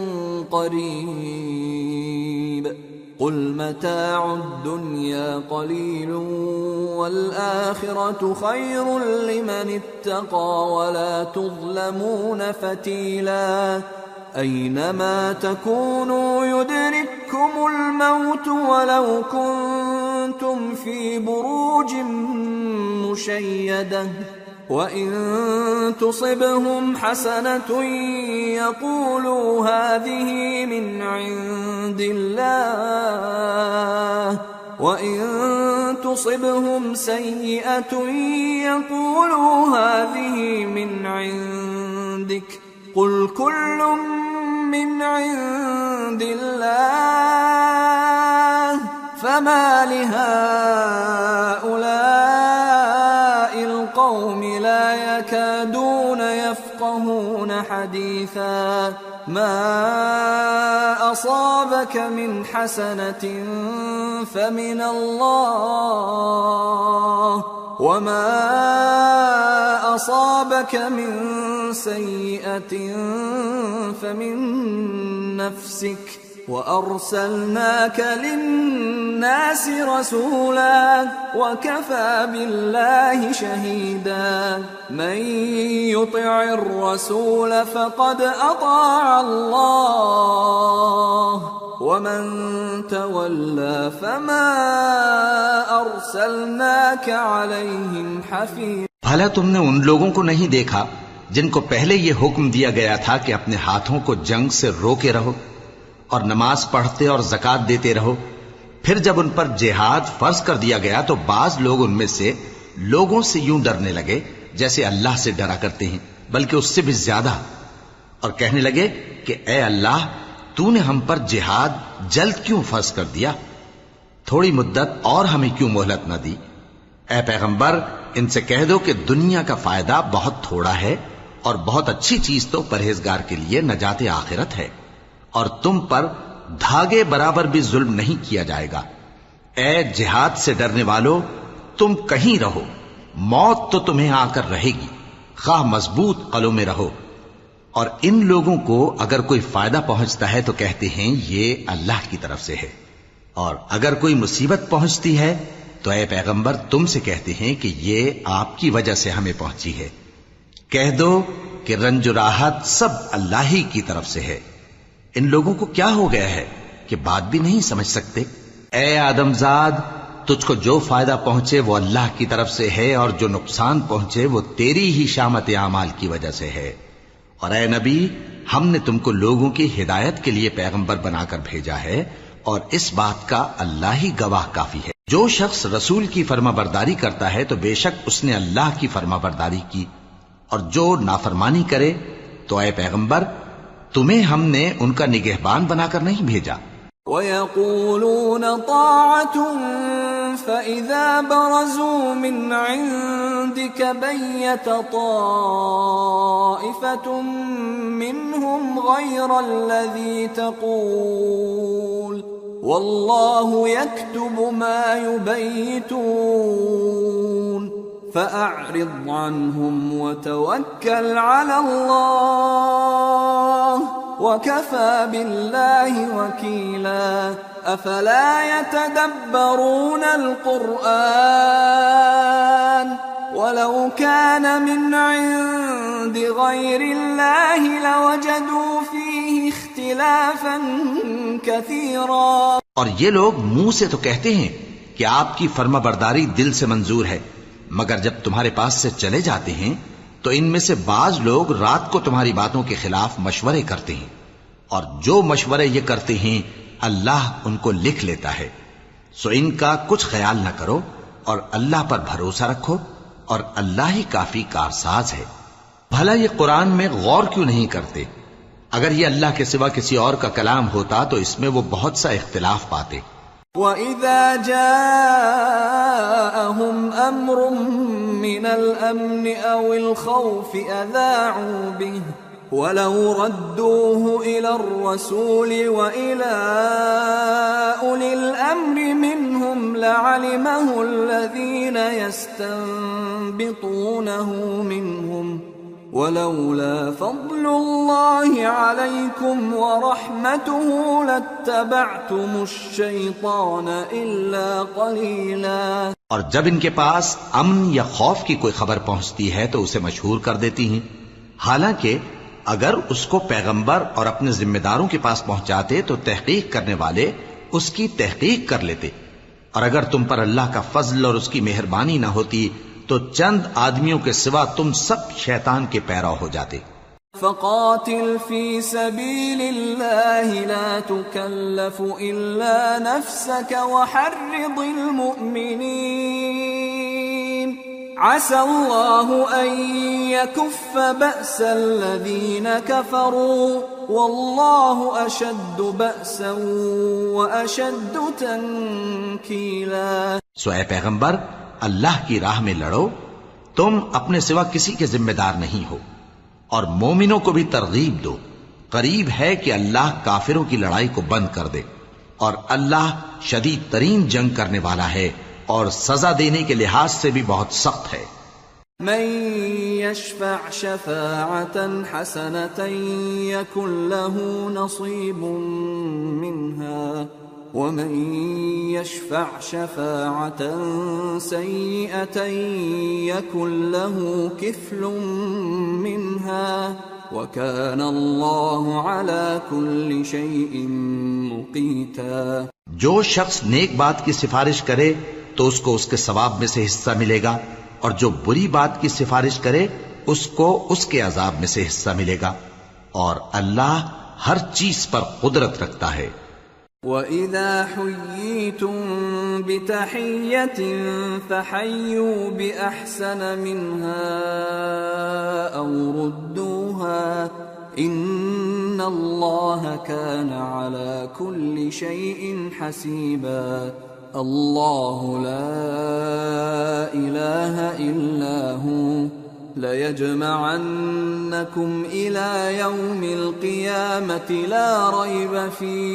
قريب قل متاع الدنيا قليل والآخرة خير لمن اتقى ولا تظلمون فتيلا. أينما تكونوا يدرككم الموت ولو كنتم في بروج مشيدة وإن تصبهم حسنة يقولوا هذه من عند الله وإن تصبهم سيئة يقولوا هذه من عندك قل كل من عند الله فما لهؤلاء القوم لا يكادون يفقهون حديثا. ما أصابك من حسنة فمن الله وما أصابك من سيئة فمن نفسك وأرسلناك للناس رسولا وكفى بالله شهيدا. من يطع الرسول فقد أطاع الله ومن تولى فما أرسلناك عليهم حفيظا. بھلا تم نے ان لوگوں کو نہیں دیکھا جن کو پہلے یہ حکم دیا گیا تھا کہ اپنے ہاتھوں کو جنگ سے روکے رہو اور نماز پڑھتے اور زکوٰۃ دیتے رہو؟ پھر جب ان پر جہاد فرض کر دیا گیا تو بعض لوگ ان میں سے لوگوں سے یوں ڈرنے لگے جیسے اللہ سے ڈرا کرتے ہیں، بلکہ اس سے بھی زیادہ، اور کہنے لگے کہ اے اللہ تو نے ہم پر جہاد جلد کیوں فرض کر دیا؟ تھوڑی مدت اور ہمیں کیوں مہلت نہ دی؟ اے پیغمبر ان سے کہہ دو کہ دنیا کا فائدہ بہت تھوڑا ہے اور بہت اچھی چیز تو پرہیزگار کے لیے نجات آخرت ہے، اور تم پر دھاگے برابر بھی ظلم نہیں کیا جائے گا۔ اے جہاد سے ڈرنے والو، تم کہیں رہو، موت تو تمہیں آ کر رہے گی، خواہ مضبوط قلعوں میں رہو۔ اور ان لوگوں کو اگر کوئی فائدہ پہنچتا ہے تو کہتے ہیں یہ اللہ کی طرف سے ہے، اور اگر کوئی مصیبت پہنچتی ہے تو اے پیغمبر تم سے کہتے ہیں کہ یہ آپ کی وجہ سے ہمیں پہنچی ہے۔ کہہ دو کہ رنج و راحت سب اللہ ہی کی طرف سے ہے۔ ان لوگوں کو کیا ہو گیا ہے کہ بات بھی نہیں سمجھ سکتے؟ اے آدم زاد، تجھ کو جو فائدہ پہنچے وہ اللہ کی طرف سے ہے، اور جو نقصان پہنچے وہ تیری ہی شامت اعمال کی وجہ سے ہے۔ اور اے نبی، ہم نے تم کو لوگوں کی ہدایت کے لیے پیغمبر بنا کر بھیجا ہے، اور اس بات کا اللہ ہی گواہ کافی ہے۔ جو شخص رسول کی فرما برداری کرتا ہے تو بے شک اس نے اللہ کی فرما برداری کی، اور جو نافرمانی کرے تو اے پیغمبر تمہیں ہم نے ان کا نگہبان بنا کر نہیں بھیجا۔ وَيَقُولُونَ طَاعَةٌ فَإِذَا بَرَزُوا مِنْ عِنْدِكَ بَيَّتَ طَائِفَةٌ مِّنْهُمْ غَيْرَ الَّذِي تَقُولُ وَاللَّهُ يَكْتُبُ مَا يُبَيِّتُونَ فَأَعْرِضْ عَنْهُمْ وَتَوَكَّلْ عَلَى اللَّهِ وَكَفَى بِاللَّهِ وَكِيلًا أَفَلَا يَتَدَبَّرُونَ الْقُرْآنَ وَلَوْ كَانَ مِنْ عِنْدِ غَيْرِ اللَّهِ لَوَجَدُوا فِيهِ اخْتِلَافًا كَثِيرًا۔ اور یہ لوگ منہ سے تو کہتے ہیں کہ آپ کی فرما برداری دل سے منظور ہے، مگر جب تمہارے پاس سے چلے جاتے ہیں تو ان میں سے بعض لوگ رات کو تمہاری باتوں کے خلاف مشورے کرتے ہیں، اور جو مشورے یہ کرتے ہیں اللہ ان کو لکھ لیتا ہے۔ سو ان کا کچھ خیال نہ کرو اور اللہ پر بھروسہ رکھو، اور اللہ ہی کافی کارساز ہے۔ بھلا یہ قرآن میں غور کیوں نہیں کرتے؟ اگر یہ اللہ کے سوا کسی اور کا کلام ہوتا تو اس میں وہ بہت سا اختلاف پاتے۔ وَإِذَا جَاءَهُمْ أَمْرٌ مِّنَ الْأَمْنِ أَوِ الْخَوْفِ أَذَاعُوا بِهِ وَلَوْ رَدُّوهُ إِلَى الرَّسُولِ وَإِلَى أُولِي الْأَمْرِ مِنْهُمْ لَعَلِمَهُ الَّذِينَ يَسْتَنبِطُونَهُ مِنْهُمْ وَلَوْلَا فَضْلُ اللَّهِ عَلَيْكُمْ وَرَحْمَتُهُ لَاتَّبَعْتُمُ الشَّيْطَانَ إِلَّا قَلِيلًا۔ اور جب ان کے پاس امن یا خوف کی کوئی خبر پہنچتی ہے تو اسے مشہور کر دیتی ہیں، حالانکہ اگر اس کو پیغمبر اور اپنے ذمہ داروں کے پاس پہنچاتے تو تحقیق کرنے والے اس کی تحقیق کر لیتے، اور اگر تم پر اللہ کا فضل اور اس کی مہربانی نہ ہوتی تو چند آدمیوں کے سوا تم سب شیطان کے پیرو ہو جاتے۔ فَقَاتِلْ فِي سَبِيلِ اللَّهِ لَا تُكَلَّفُ إِلَّا نَفْسَكَ وَحَرِّضِ الْمُؤْمِنِينَ عَسَى اللَّهُ أَن يَكُفَّ بَأْسَ الَّذِينَ كَفَرُوا وَاللَّهُ أَشَدُّ بَأْسًا وَأَشَدُّ تَنكِيلًا۔ سو اے پیغمبر، اللہ کی راہ میں لڑو، تم اپنے سوا کسی کے ذمہ دار نہیں ہو، اور مومنوں کو بھی ترغیب دو، قریب ہے کہ اللہ کافروں کی لڑائی کو بند کر دے، اور اللہ شدید ترین جنگ کرنے والا ہے اور سزا دینے کے لحاظ سے بھی بہت سخت ہے۔ من يشفع شفاعة حسنة يكن له نصيب منها ومن يشفع شفاعة سيئة يكن له كفل منها وكان الله على كل شيء مقيتا۔ جو شخص نیک بات کی سفارش کرے تو اس کو اس کے ثواب میں سے حصہ ملے گا، اور جو بری بات کی سفارش کرے اس کو اس کے عذاب میں سے حصہ ملے گا، اور اللہ ہر چیز پر قدرت رکھتا ہے۔ وَإِذَا حُيِّيتُم بِتَحِيَّةٍ فَحَيُّوا بِأَحْسَنَ مِنْهَا أَوْ رُدُّوهَا إِنَّ اللَّهَ كَانَ عَلَى كُلِّ شَيْءٍ حَسِيبًا۔ اللہ لا الہ الا هو لَيَجْمَعَنَّكُمْ إِلَى يَوْمِ الْقِيَامَةِ لَا رَيْبَ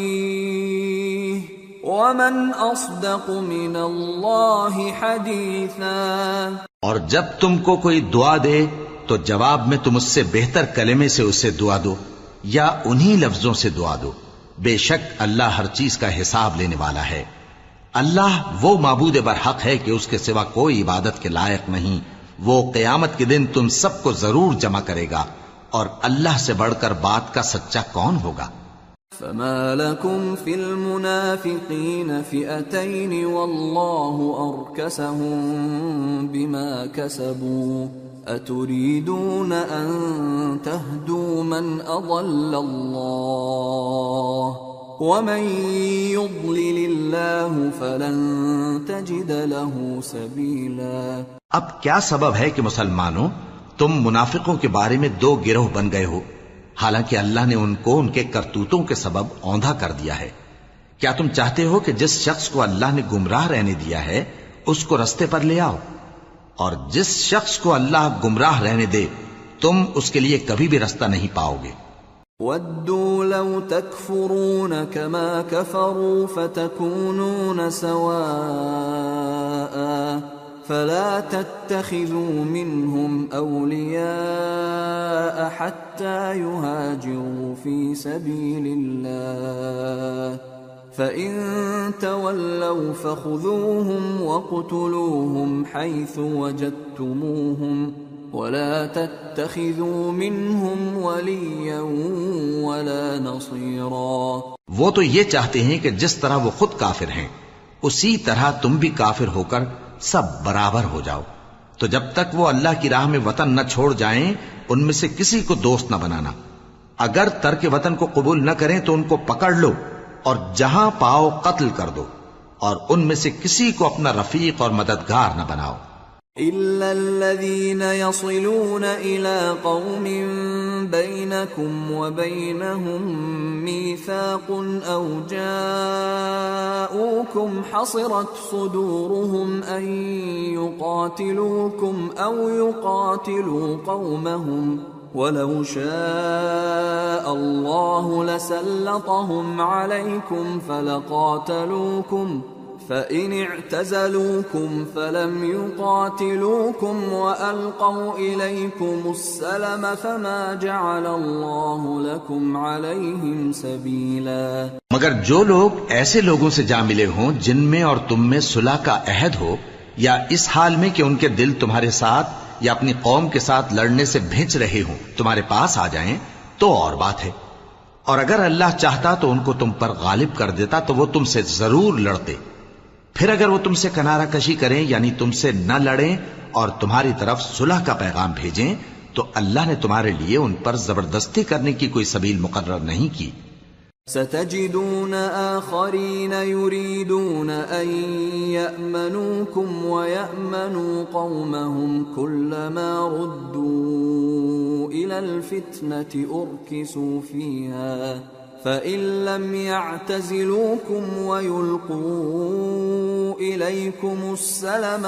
فِيهِ وَمَنْ أَصْدَقُ مِنَ اللَّهِ حَدِيثًا۔ اور جب تم کو کوئی دعا دے تو جواب میں تم اس سے بہتر کلمے سے اسے دعا دو یا انہی لفظوں سے دعا دو، بے شک اللہ ہر چیز کا حساب لینے والا ہے۔ اللہ وہ معبود برحق ہے کہ اس کے سوا کوئی عبادت کے لائق نہیں۔ وہ قیامت کے دن تم سب کو ضرور جمع کرے گا، اور اللہ سے بڑھ کر بات کا سچا کون ہوگا؟ فما لكم في المنافقين فئتين والله أركسهم بما كسبوا أتريدون أن تهدوا من أضل الله ومن يضلل الله فلن تجد له سبيلا۔ اب کیا سبب ہے کہ مسلمانوں تم منافقوں کے بارے میں دو گروہ بن گئے ہو، حالانکہ اللہ نے ان کو ان کے کرتوتوں کے سبب اوندھا کر دیا ہے؟ کیا تم چاہتے ہو کہ جس شخص کو اللہ نے گمراہ رہنے دیا ہے اس کو رستے پر لے آؤ، اور جس شخص کو اللہ گمراہ رہنے دے تم اس کے لیے کبھی بھی رستہ نہیں پاؤ گے۔ وَدُّوا لَوْ تَكْفُرُونَ كَمَا كَفَرُوا فَتَكُونُونَ سَوَاءً فَلَا تَتَّخِذُوا مِنْهُمْ أَوْلِيَاءَ حَتَّى يُهَاجِرُوا فِي سَبِيلِ اللَّهِ فَإِن تَوَلَّوْا فَخُذُوهُمْ وَاقْتُلُوهُمْ حَيْثُ وَجَدتُّمُوهُمْ وَلَا تَتَّخِذُوا مِنْهُمْ وَلِيًّا وَلَا نَصِيرًا۔ وہ تو یہ چاہتے ہیں کہ جس طرح وہ خود کافر ہیں اسی طرح تم بھی کافر ہو کر سب برابر ہو جاؤ، تو جب تک وہ اللہ کی راہ میں وطن نہ چھوڑ جائیں ان میں سے کسی کو دوست نہ بنانا۔ اگر ترک وطن کو قبول نہ کریں تو ان کو پکڑ لو اور جہاں پاؤ قتل کر دو، اور ان میں سے کسی کو اپنا رفیق اور مددگار نہ بناؤ۔ إِلَّا الَّذِينَ يَصِلُونَ إِلَىٰ قَوْمٍ بَيْنَكُمْ وَبَيْنَهُم مِّيثَاقٌ أَوْ جَاءُوكُمْ حَصِرَتْ صُدُورُهُمْ أَن يُقَاتِلُوكُمْ أَوْ يُقَاتِلُوا قَوْمَهُمْ وَلَوْ شَاءَ اللَّهُ لَسَلَّطَهُمْ عَلَيْكُمْ فَلَقَاتَلُوكُمْ فَإِنِ اعْتَزَلُوكُمْ فَلَمْ يُقَاتِلُوكُمْ وَأَلْقَوْا إِلَيْكُمُ السَّلَمَ فَمَا جَعَلَ اللَّهُ لَكُمْ عَلَيْهِمْ سَبِيلًا۔ مگر جو لوگ ایسے لوگوں سے جا ملے ہوں جن میں اور تم میں صلح کا عہد ہو، یا اس حال میں کہ ان کے دل تمہارے ساتھ یا اپنی قوم کے ساتھ لڑنے سے بھنچ رہے ہوں، تمہارے پاس آ جائیں تو اور بات ہے، اور اگر اللہ چاہتا تو ان کو تم پر غالب کر دیتا تو وہ تم سے ضرور لڑتے۔ پھر اگر وہ تم سے کنارہ کشی کریں یعنی تم سے نہ لڑیں اور تمہاری طرف صلح کا پیغام بھیجیں تو اللہ نے تمہارے لیے ان پر زبردستی کرنے کی کوئی سبیل مقرر نہیں کی۔ ستجدون آخرین یریدون ان یأمنوکم ویأمنوا قومهم كلما ردوا الى الفتنة ارکسوا فیہا فَإِن لَّمْ يَعْتَزِلُوكُمْ وَيُلْقُوا إِلَيْكُمُ السَّلَمَ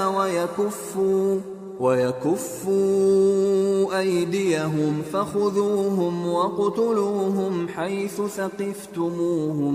وَيَكُفُّوا أَيْدِيَهُمْ فَخُذُوهُمْ وَاقْتُلُوهُمْ حَيْثُ ثَقِفْتُمُوهُمْ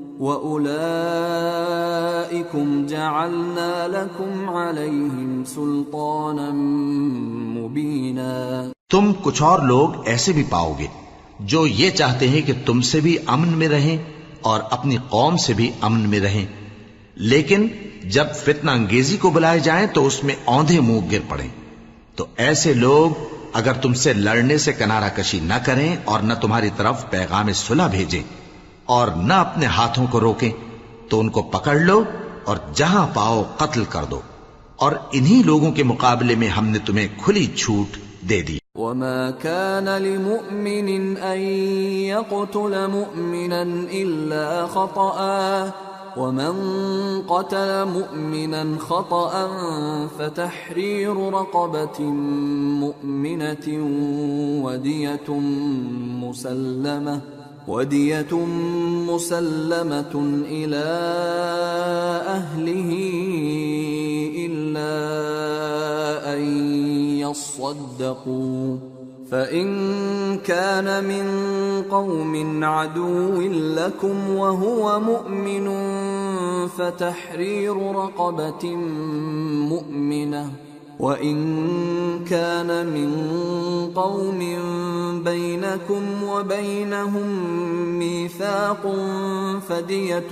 وَأُولَٰئِكُمْ جَعَلْنَا لَكُمْ عَلَيْهِمْ سُلْطَانًا مُّبِينًا۔ تم کچھ اور لوگ ایسے بھی پاؤ گے جو یہ چاہتے ہیں کہ تم سے بھی امن میں رہیں اور اپنی قوم سے بھی امن میں رہیں، لیکن جب فتنہ انگیزی کو بلائے جائیں تو اس میں اوندھے منہ گر پڑیں۔ تو ایسے لوگ اگر تم سے لڑنے سے کنارہ کشی نہ کریں اور نہ تمہاری طرف پیغام صلح بھیجیں اور نہ اپنے ہاتھوں کو روکیں تو ان کو پکڑ لو اور جہاں پاؤ قتل کر دو، اور انہی لوگوں کے مقابلے میں ہم نے تمہیں کھلی چھوٹ دے دی۔ وَمَا كَانَ لِمُؤْمِنٍ أَن يَقْتُلَ مُؤْمِنًا إِلَّا خَطَأً وَمَن قَتَلَ مُؤْمِنًا خَطَأً فَتَحْرِيرُ رَقَبَةٍ مُؤْمِنَةٍ وَدِيَةٌ مُّسَلَّمَةٌ وَدِيَةٌ مُسَلَّمَةٌ إِلَىٰ أَهْلِهِ إِلَّا أَن يَصَّدَّقُوا فَإِن كَانَ مِن قَوْمٍ عَدُوٍّ لَّكُمْ وَهُوَ مُؤْمِنٌ فَتَحْرِيرُ رَقَبَةٍ مُّؤْمِنَةٍ وَإِن كَانَ مِن قَوْمٍ بَيْنَكُمْ وَبَيْنَهُم مِّيثَاقٌ فَدِيَةٌ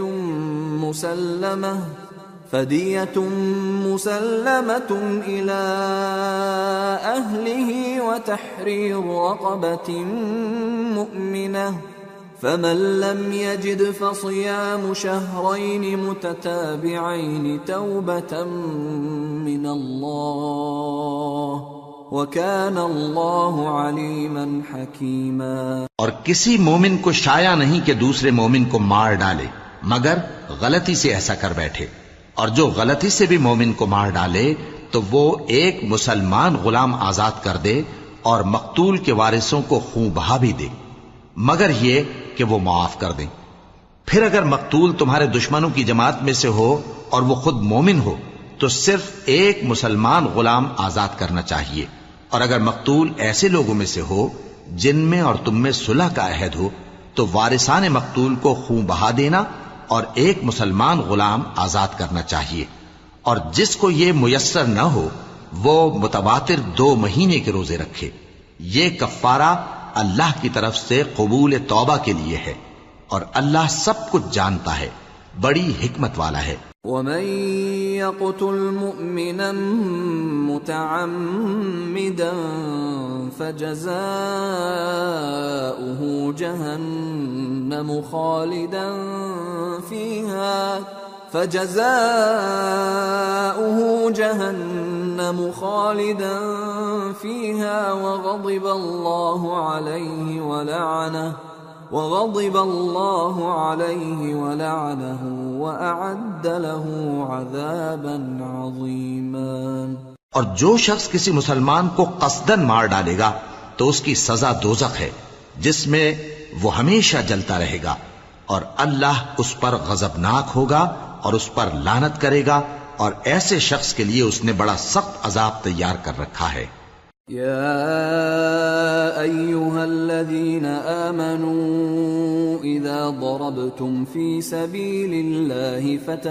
مُّسَلَّمَةٌ إِلَىٰ أَهْلِهِ وَتَحْرِيرُ رَقَبَةٍ مُّؤْمِنَةٍ فَمَن لَّمْ يَجِدْ فَصِيَامُ شَهْرَيْنِ مُتَتَابِعَيْنِ تَوْبَةً مِّنَ اللَّهِ وَكَانَ اللَّهُ عَلِيمًا حَكِيمًا۔ اور کسی مومن کو شایع نہیں کہ دوسرے مومن کو مار ڈالے مگر غلطی سے ایسا کر بیٹھے، اور جو غلطی سے بھی مومن کو مار ڈالے تو وہ ایک مسلمان غلام آزاد کر دے اور مقتول کے وارثوں کو خون بہا بھی دے، مگر یہ کہ وہ معاف کر دیں۔ پھر اگر مقتول تمہارے دشمنوں کی جماعت میں سے ہو اور وہ خود مومن ہو تو صرف ایک مسلمان غلام آزاد کرنا چاہیے، اور اگر مقتول ایسے لوگوں میں سے ہو جن میں اور تم میں صلح کا عہد ہو تو وارثان مقتول کو خون بہا دینا اور ایک مسلمان غلام آزاد کرنا چاہیے، اور جس کو یہ میسر نہ ہو وہ متواتر 2 مہینے کے روزے رکھے۔ یہ کفارہ اللہ کی طرف سے قبول توبہ کے لیے ہے، اور اللہ سب کچھ جانتا ہے، بڑی حکمت والا ہے۔ وَمَن يَقْتُلْ مُؤْمِنًا مُتَعَمِّدًا فَجَزَاؤُهُ جَهَنَّمُ خَالِدًا فِيهَا وَغَضِبَ اللَّهُ عَلَيْهِ وَلَعَنَهُ وَأَعَدَّ لَهُ عَذَابًا عَظِيمًا۔ اور جو شخص کسی مسلمان کو قصداً مار ڈالے گا تو اس کی سزا دوزخ ہے جس میں وہ ہمیشہ جلتا رہے گا، اور اللہ اس پر غضبناک ہوگا اور اس پر لعنت کرے گا، اور ایسے شخص کے لیے اس نے بڑا سخت عذاب تیار کر رکھا ہے۔ یا ایھا الذین آمنوا اذا ضربتم فی سبیل اللہ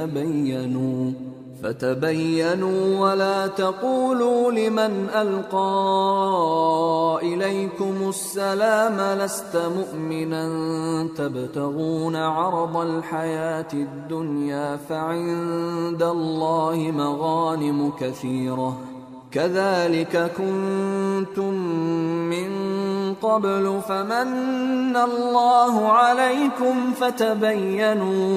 فتبینوا ولا تقولوا لمن القى الیکم السلام لست مؤمنا تبتغون عرض الحیاة الدنیا فعند اللہ مغانم کثیرہ كذلك كنتم من قبل فمن الله عليكم فتبينوا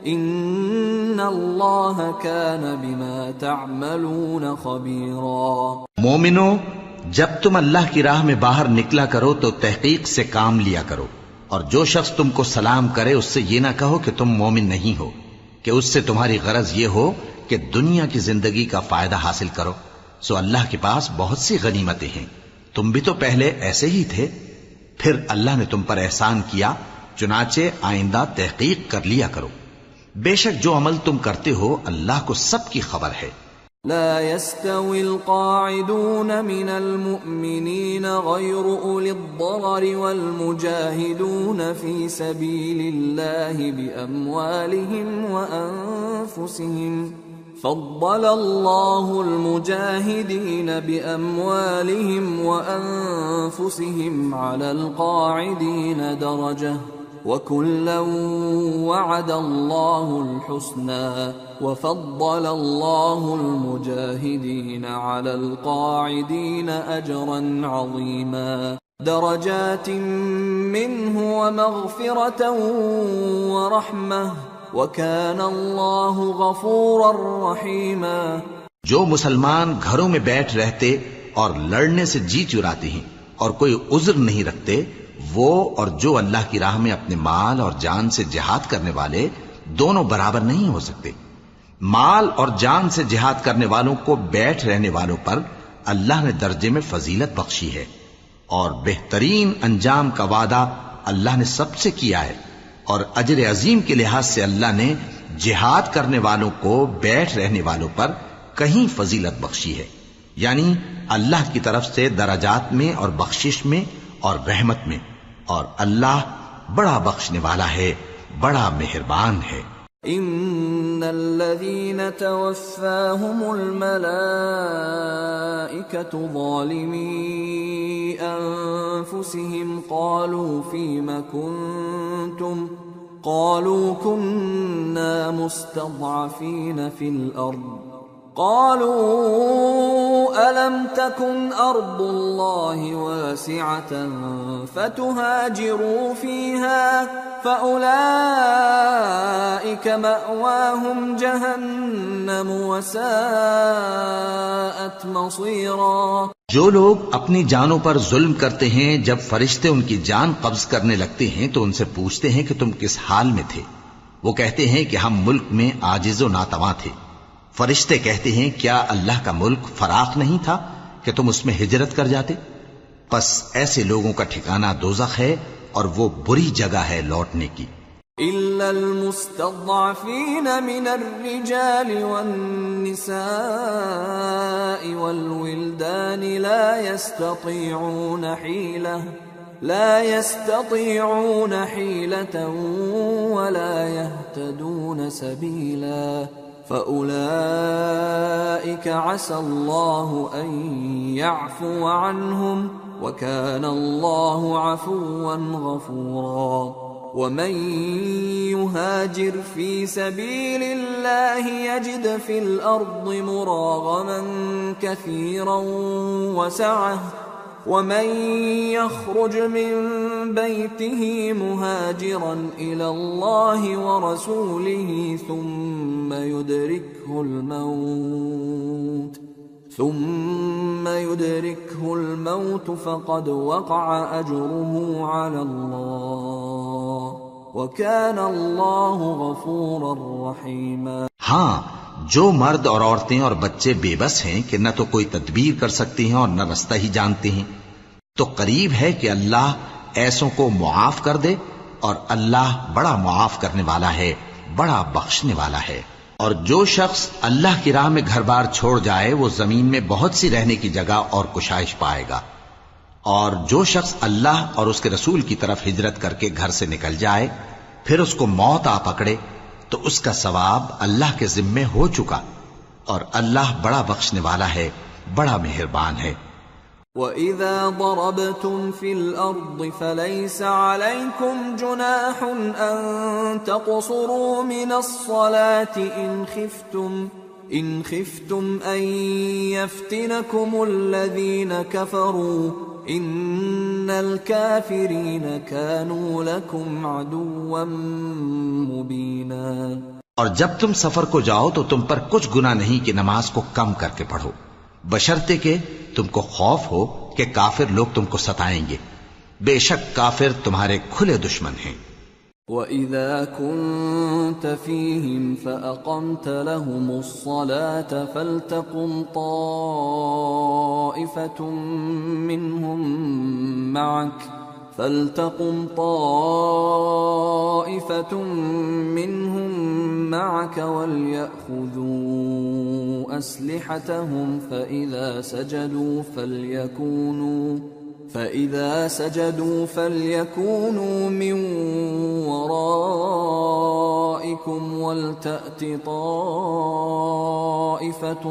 ان الله كان بما تعملون خبيرا۔ مومنو، جب تم اللہ کی راہ میں باہر نکلا کرو تو تحقیق سے کام لیا کرو، اور جو شخص تم کو سلام کرے اس سے یہ نہ کہو کہ تم مومن نہیں ہو، کہ اس سے تمہاری غرض یہ ہو کہ دنیا کی زندگی کا فائدہ حاصل کرو۔ سو اللہ کے پاس بہت سی غنیمتیں ہیں، تم بھی تو پہلے ایسے ہی تھے، پھر اللہ نے تم پر احسان کیا، چنانچہ آئندہ تحقیق کر لیا کرو۔ بے شک جو عمل تم کرتے ہو اللہ کو سب کی خبر ہے۔ لا يستوي القاعدون من المؤمنين غير أولي الضرر والمجاهدون في سبيل الله بأموالهم وأنفسهم فضل الله المجاهدين بأموالهم وأنفسهم على القاعدين درجة وكلا وعد الله الحسنى وفضل الله المجاهدين على القاعدين أجرا عظيما درجات منه ومغفرة ورحمة وَكَانَ اللَّهُ غَفُورًا رَحِيمًا۔ جو مسلمان گھروں میں بیٹھ رہتے اور لڑنے سے جی چراتے ہیں اور کوئی عذر نہیں رکھتے، وہ اور جو اللہ کی راہ میں اپنے مال اور جان سے جہاد کرنے والے دونوں برابر نہیں ہو سکتے۔ مال اور جان سے جہاد کرنے والوں کو بیٹھ رہنے والوں پر اللہ نے درجے میں فضیلت بخشی ہے، اور بہترین انجام کا وعدہ اللہ نے سب سے کیا ہے، اور اجر عظیم کے لحاظ سے اللہ نے جہاد کرنے والوں کو بیٹھ رہنے والوں پر کہیں فضیلت بخشی ہے، یعنی اللہ کی طرف سے درجات میں اور بخشش میں اور رحمت میں، اور اللہ بڑا بخشنے والا ہے، بڑا مہربان ہے۔ ان الذين توفاهم الملائكة ظالمي انفسهم قالوا فيم كنتم قالوا كنا مستضعفين في الارض قالوا ألم تكن أرض الله واسعة فتهاجروا فيها فأولئك مأواهم جهنم وساءت مصيرا۔ جو لوگ اپنی جانوں پر ظلم کرتے ہیں، جب فرشتے ان کی جان قبض کرنے لگتے ہیں تو ان سے پوچھتے ہیں کہ تم کس حال میں تھے؟ وہ کہتے ہیں کہ ہم ملک میں عاجز و ناتواں تھے۔ فرشتے کہتے ہیں کیا اللہ کا ملک فراخ نہیں تھا کہ تم اس میں ہجرت کر جاتے؟ پس ایسے لوگوں کا ٹھکانہ دوزخ ہے اور وہ بری جگہ ہے لوٹنے کی۔ إلا المستضعفين من الرجال والنساء والولدان لا يستطيعون حيلة ولا يهتدون سبيلا فأولئك عسى الله أن يعفو عنهم وكان الله عفوا غفورا۔ ومن يهاجر في سبيل الله يجد في الأرض مراغما كثيرا وسعة ومن يخرج من بيته مهاجرا إلى الله ورسوله ثم يدركه الموت فقد وقع أجره على الله وكان الله غفورا رحيما۔ ہاں، جو مرد اور عورتیں اور بچے بے بس ہیں کہ نہ تو کوئی تدبیر کر سکتے ہیں اور نہ رستہ ہی جانتے ہیں، تو قریب ہے کہ اللہ ایسوں کو معاف کر دے، اور اللہ بڑا معاف کرنے والا ہے، بڑا بخشنے والا ہے۔ اور جو شخص اللہ کی راہ میں گھر بار چھوڑ جائے وہ زمین میں بہت سی رہنے کی جگہ اور کشائش پائے گا، اور جو شخص اللہ اور اس کے رسول کی طرف ہجرت کر کے گھر سے نکل جائے پھر اس کو موت آ پکڑے تو اس کا ثواب اللہ کے ذمے ہو چکا، اور اللہ بڑا بخشنے والا ہے، بڑا مہربان ہے۔ وَإِذَا ضَرَبْتُمْ فِي الْأَرْضِ فَلَيْسَ عَلَيْكُمْ جُنَاحٌ أَن تَقْصُرُوا مِنَ الصَّلَاةِ إِنْ خِفْتُمْ أَن يَفْتِنَكُمُ الَّذِينَ كَفَرُوا إِنَّ الْكَافِرِينَ كَانُوا لَكُمْ عَدُوًّا مُبِينًا۔ اور جب تم سفر کو جاؤ تو تم پر کچھ گناہ نہیں کہ نماز کو کم کر کے پڑھو، بشرطے کہ تم کو خوف ہو کہ کافر لوگ تم کو ستائیں گے، بے شک کافر تمہارے کھلے دشمن ہیں۔ وَإِذَا كُنْتَ فِيهِمْ فَأَقَمْتَ لَهُمُ الصَّلَاةَ فَلْتَقُمْ طَائِفَةٌ مِّنْهُمْ مَعَكَ وَلْيَأْخُذُوا أَسْلِحَتَهُمْ فَإِذَا سَجَدُوا فَلْيَكُونُوا مِنْ وَرَائِكُمْ وَلْتَأْتِ طَائِفَةٌ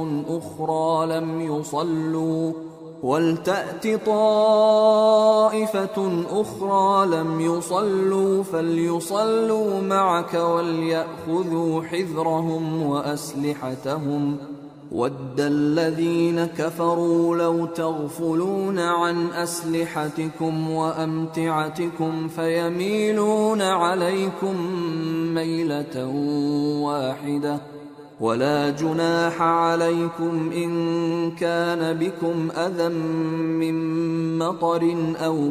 أُخْرَى لَمْ يُصَلُّوا فَلْيُصَلُّوا مَعَكَ وَلْيَأْخُذُوا حِذْرَهُمْ وَأَسْلِحَتَهُمْ وَدَّ الَّذِينَ كَفَرُوا لَوْ تَغْفُلُونَ عَنْ أَسْلِحَتِكُمْ وَأَمْتِعَتِكُمْ فَيَمِيلُونَ عَلَيْكُمْ مَيْلَةً وَاحِدَةً وَلَا جُنَاحَ عَلَيْكُمْ إِن كَانَ بِكُمْ أَذًى مِّن مَّطَرٍ أَوْ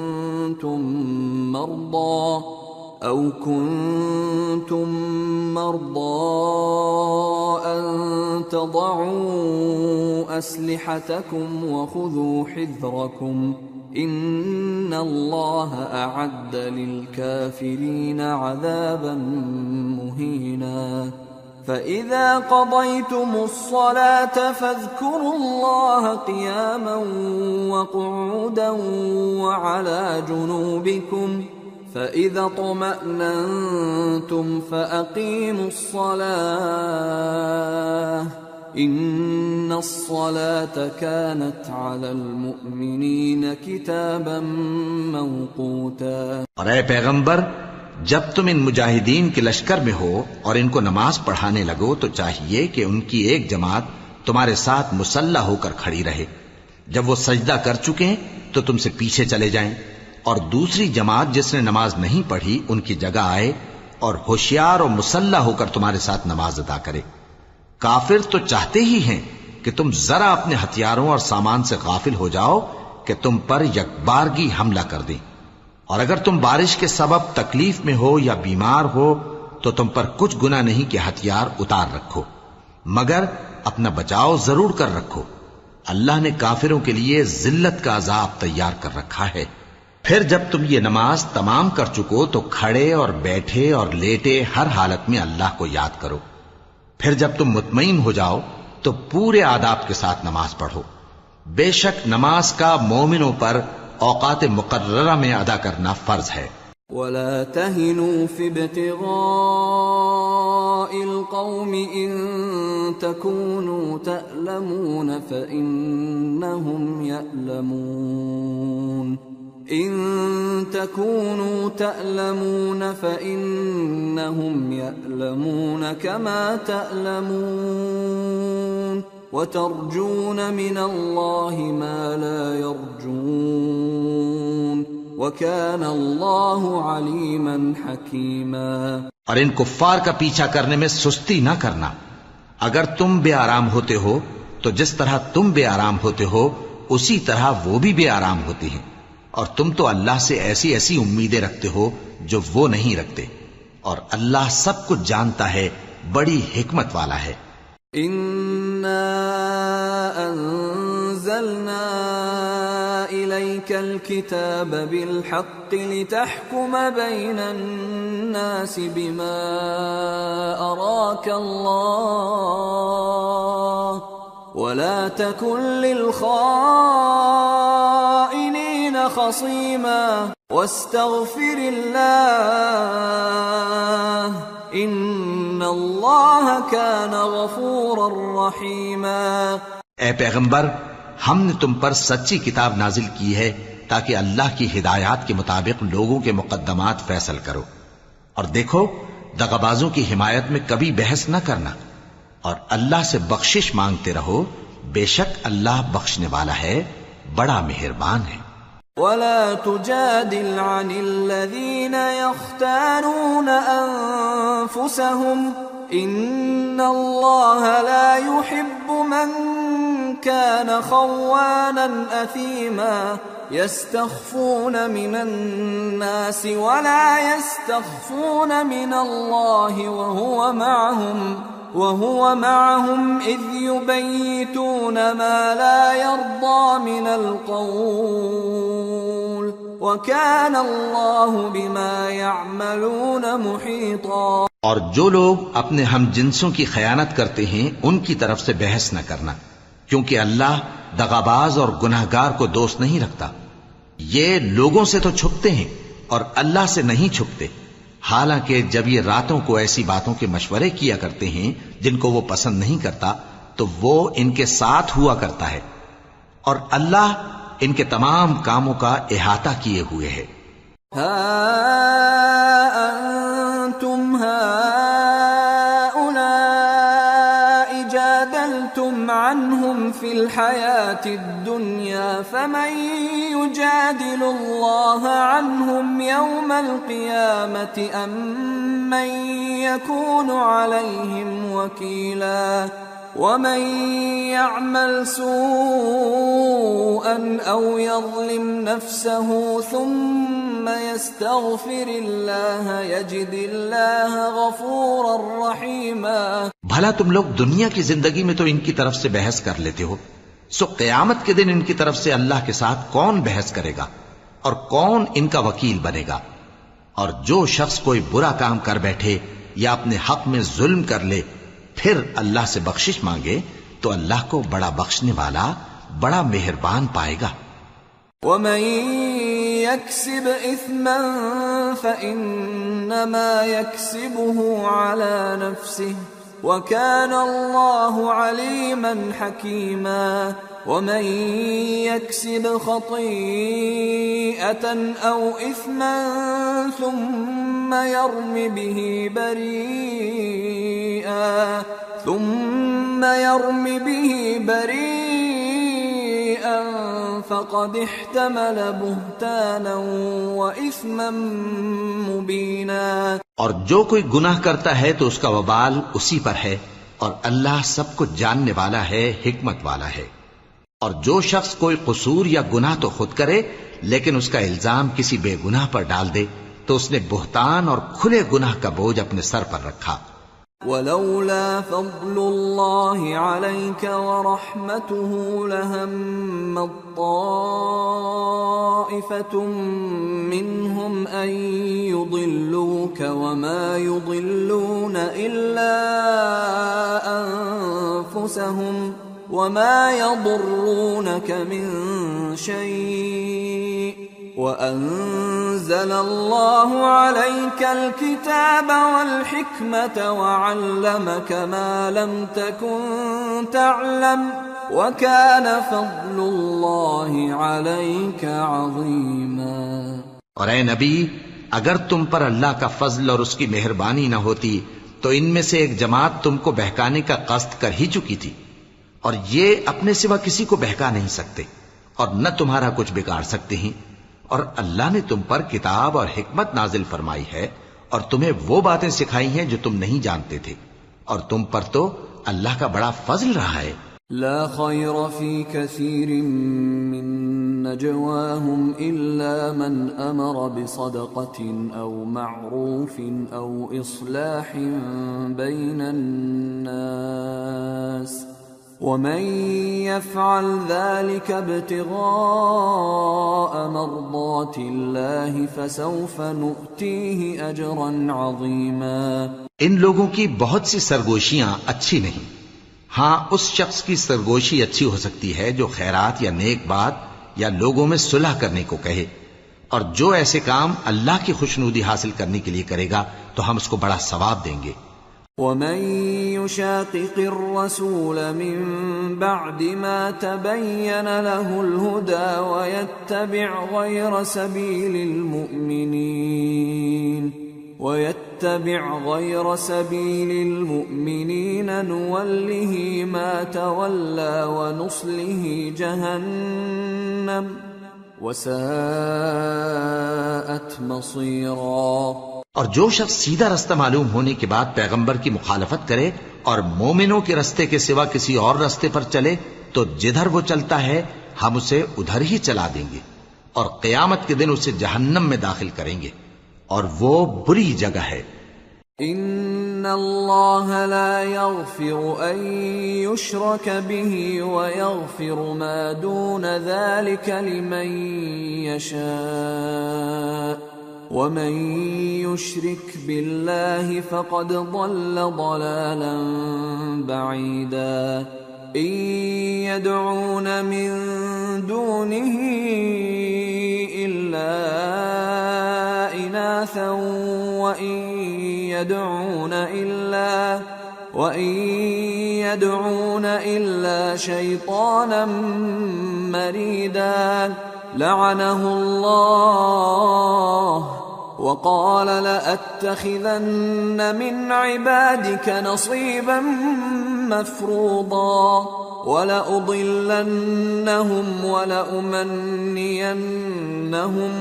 كُنتُم مَّرْضَىٰ أَن تَضَعُوا أَسْلِحَتَكُمْ وَخُذُوا حِذْرَكُمْ إن الله أعد للكافرين عذابا مهينا فإذا قضيتم الصلاة فاذكروا الله قياما وقعودا وعلى جنوبكم فإذا اطمأننتم فأقيموا الصلاة إن الصلاة كانت على المؤمنين كتابا موقوتا۔ اور اے پیغمبر، جب تم ان مجاہدین کے لشکر میں ہو اور ان کو نماز پڑھانے لگو تو چاہیے کہ ان کی ایک جماعت تمہارے ساتھ مسلح ہو کر کھڑی رہے، جب وہ سجدہ کر چکے تو تم سے پیچھے چلے جائیں، اور دوسری جماعت جس نے نماز نہیں پڑھی ان کی جگہ آئے اور ہوشیار اور مسلح ہو کر تمہارے ساتھ نماز ادا کرے۔ کافر تو چاہتے ہی ہیں کہ تم ذرا اپنے ہتھیاروں اور سامان سے غافل ہو جاؤ کہ تم پر یکبارگی حملہ کر دیں، اور اگر تم بارش کے سبب تکلیف میں ہو یا بیمار ہو تو تم پر کچھ گناہ نہیں کہ ہتھیار اتار رکھو، مگر اپنا بچاؤ ضرور کر رکھو۔ اللہ نے کافروں کے لیے ذلت کا عذاب تیار کر رکھا ہے۔ پھر جب تم یہ نماز تمام کر چکو تو کھڑے اور بیٹھے اور لیٹے ہر حالت میں اللہ کو یاد کرو۔ پھر جب تم مطمئن ہو جاؤ تو پورے آداب کے ساتھ نماز پڑھو۔ بے شک نماز کا مومنوں پر اوقات مقررہ میں ادا کرنا فرض ہے۔ وَلَا تَهِنُوا فِي ابْتِغَاءِ الْقَوْمِ إِن تَكُونُوا تَأْلَمُونَ فَإِنَّهُمْ يَأْلَمُونَ إِن تَكُونُوا تَأْلَمُونَ فَإِنَّهُمْ يَأْلَمُونَ كَمَا تَأْلَمُونَ وَتَرْجُونَ مِنَ اللَّهِ مَا لَا يَرْجُونَ وَكَانَ اللَّهُ عَلِيمًا حَكِيمًا۔ اور ان کفار کا پیچھا کرنے میں سستی نہ کرنا۔ اگر تم بے آرام ہوتے ہو تو جس طرح تم بے آرام ہوتے ہو اسی طرح وہ بھی بے آرام ہوتے ہیں، اور تم تو اللہ سے ایسی ایسی امیدیں رکھتے ہو جو وہ نہیں رکھتے، اور اللہ سب کچھ جانتا ہے، بڑی حکمت والا ہے۔ اِنَّا أَنزَلْنَا إِلَيْكَ الْكِتَابَ بِالْحَقِّ لِتَحْكُمَ بَيْنَ النَّاسِ بِمَا أَرَاكَ اللَّهُ وَلَا تَكُنْ لِلْخَائِنِينَ خَصِيمًا وَاسْتَغْفِرِ اللَّهَ إِنَّ اللَّهَ كَانَ غَفُورًا رَحِيمًا۔ اے پیغمبر، ہم نے تم پر سچی کتاب نازل کی ہے تاکہ اللہ کی ہدایات کے مطابق لوگوں کے مقدمات فیصل کرو، اور دیکھو دغابازوں کی حمایت میں کبھی بحث نہ کرنا، اور اللہ سے بخشش مانگتے رہو، بے شک اللہ بخشنے والا ہے، بڑا مہربان ہے۔ وَلَا تُجَادِلْ عَنِ الَّذِينَ يَخْتَانُونَ أَنفُسَهُمْ إِنَّ اللَّهَ لَا يُحِبُّ مَنْ كَانَ خَوَّانًا أَثِيمًا يَسْتَخْفُونَ مِنَ النَّاسِ وَلَا يَسْتَخْفُونَ مِنَ اللَّهِ وَهُوَ مَعَهُمْ إِذْ يُبَيِّتُونَ مَا لَا يَرْضَى مِنَ الْقَوْلِ وَكَانَ اللَّهُ بِمَا يَعْمَلُونَ مُحِيطًا۔ اور جو لوگ اپنے ہم جنسوں کی خیانت کرتے ہیں ان کی طرف سے بحث نہ کرنا، کیونکہ اللہ دغاباز اور گناہگار کو دوست نہیں رکھتا۔ یہ لوگوں سے تو چھپتے ہیں اور اللہ سے نہیں چھپتے، حالانکہ جب یہ راتوں کو ایسی باتوں کے مشورے کیا کرتے ہیں جن کو وہ پسند نہیں کرتا تو وہ ان کے ساتھ ہوا کرتا ہے، اور اللہ ان کے تمام کاموں کا احاطہ کیے ہوئے ہے۔ ہا انتم هؤلاء جادلتم عنهم في الحياة الدنيا فمن يجادل الله عنهم يوم القيامة أم من يكون عليهم وكيلا ومن يعمل سوءا أو يظلم نفسه ثم يستغفر الله يجد الله غفورا رحيما۔ بھلا تم لوگ دنیا کی زندگی میں تو ان کی طرف سے بحث کر لیتے ہو، سو قیامت کے دن ان کی طرف سے اللہ کے ساتھ کون بحث کرے گا اور کون ان کا وکیل بنے گا؟ اور جو شخص کوئی برا کام کر بیٹھے یا اپنے حق میں ظلم کر لے پھر اللہ سے بخشش مانگے تو اللہ کو بڑا بخشنے والا بڑا مہربان پائے گا۔ ومن يكسب اثما فانما يكسبه على نفسه وكان الله عليما حكيما ومن يكسب خطيئة او اثما ثم يرم به بريئا فقد احتمل بہتانا واثما مبینا۔ اور جو کوئی گناہ کرتا ہے تو اس کا وبال اسی پر ہے، اور اللہ سب کچھ جاننے والا ہے، حکمت والا ہے۔ اور جو شخص کوئی قصور یا گناہ تو خود کرے لیکن اس کا الزام کسی بے گناہ پر ڈال دے تو اس نے بہتان اور کھلے گناہ کا بوجھ اپنے سر پر رکھا۔ ولولا فضل الله عليك ورحمته لهم طائفة منهم أن يضلوك وما يضلون إلا أنفسهم وما يضرونك من شيء وأنزل الله عليك الكتاب والحكمة وعلمك ما لم تكن تعلم وكان فضل الله عليك عظيما۔ اور اے نبی، اگر تم پر اللہ کا فضل اور اس کی مہربانی نہ ہوتی تو ان میں سے ایک جماعت تم کو بہکانے کا قصد کر ہی چکی تھی، اور یہ اپنے سوا کسی کو بہکا نہیں سکتے اور نہ تمہارا کچھ بگاڑ سکتے ہیں۔ اور اللہ نے تم پر کتاب اور حکمت نازل فرمائی ہے اور تمہیں وہ باتیں سکھائی ہیں جو تم نہیں جانتے تھے، اور تم پر تو اللہ کا بڑا فضل رہا ہے۔ لا خير في كثير من نجواهم إلا من أمر بصدقة أو معروف أو إصلاح بين الناس ومن يفعل ذلك ابتغاء مرضات الله فسوف نؤتيه أجرا عظيما۔ ان لوگوں کی بہت سی سرگوشیاں اچھی نہیں، ہاں اس شخص کی سرگوشی اچھی ہو سکتی ہے جو خیرات یا نیک بات یا لوگوں میں صلح کرنے کو کہے، اور جو ایسے کام اللہ کی خوشنودی حاصل کرنے کے لیے کرے گا تو ہم اس کو بڑا ثواب دیں گے۔ ومن يشاقق الرسول من بعد ما تبين له الهدى ويتبع غير سبيل المؤمنين نوله ما تولى ونصله جهنم وساءت مصيرا۔ اور جو شخص سیدھا رستہ معلوم ہونے کے بعد پیغمبر کی مخالفت کرے اور مومنوں کے رستے کے سوا کسی اور رستے پر چلے تو جدھر وہ چلتا ہے ہم اسے ادھر ہی چلا دیں گے، اور قیامت کے دن اسے جہنم میں داخل کریں گے، اور وہ بری جگہ ہے۔ ان اللہ لا يغفر ان يشرك به ويغفر ما دون ذلك لمن يشاء ومن يشرك بالله فقد ضل ضلالا بعيدا۔ ان يدعون من دونه الا اناثا وان يدعون الا شيطانا مريدا لعنه الله وقال لأتخذن من عبادك نصيبا مفروضا ولأضلنهم ولأمنينهم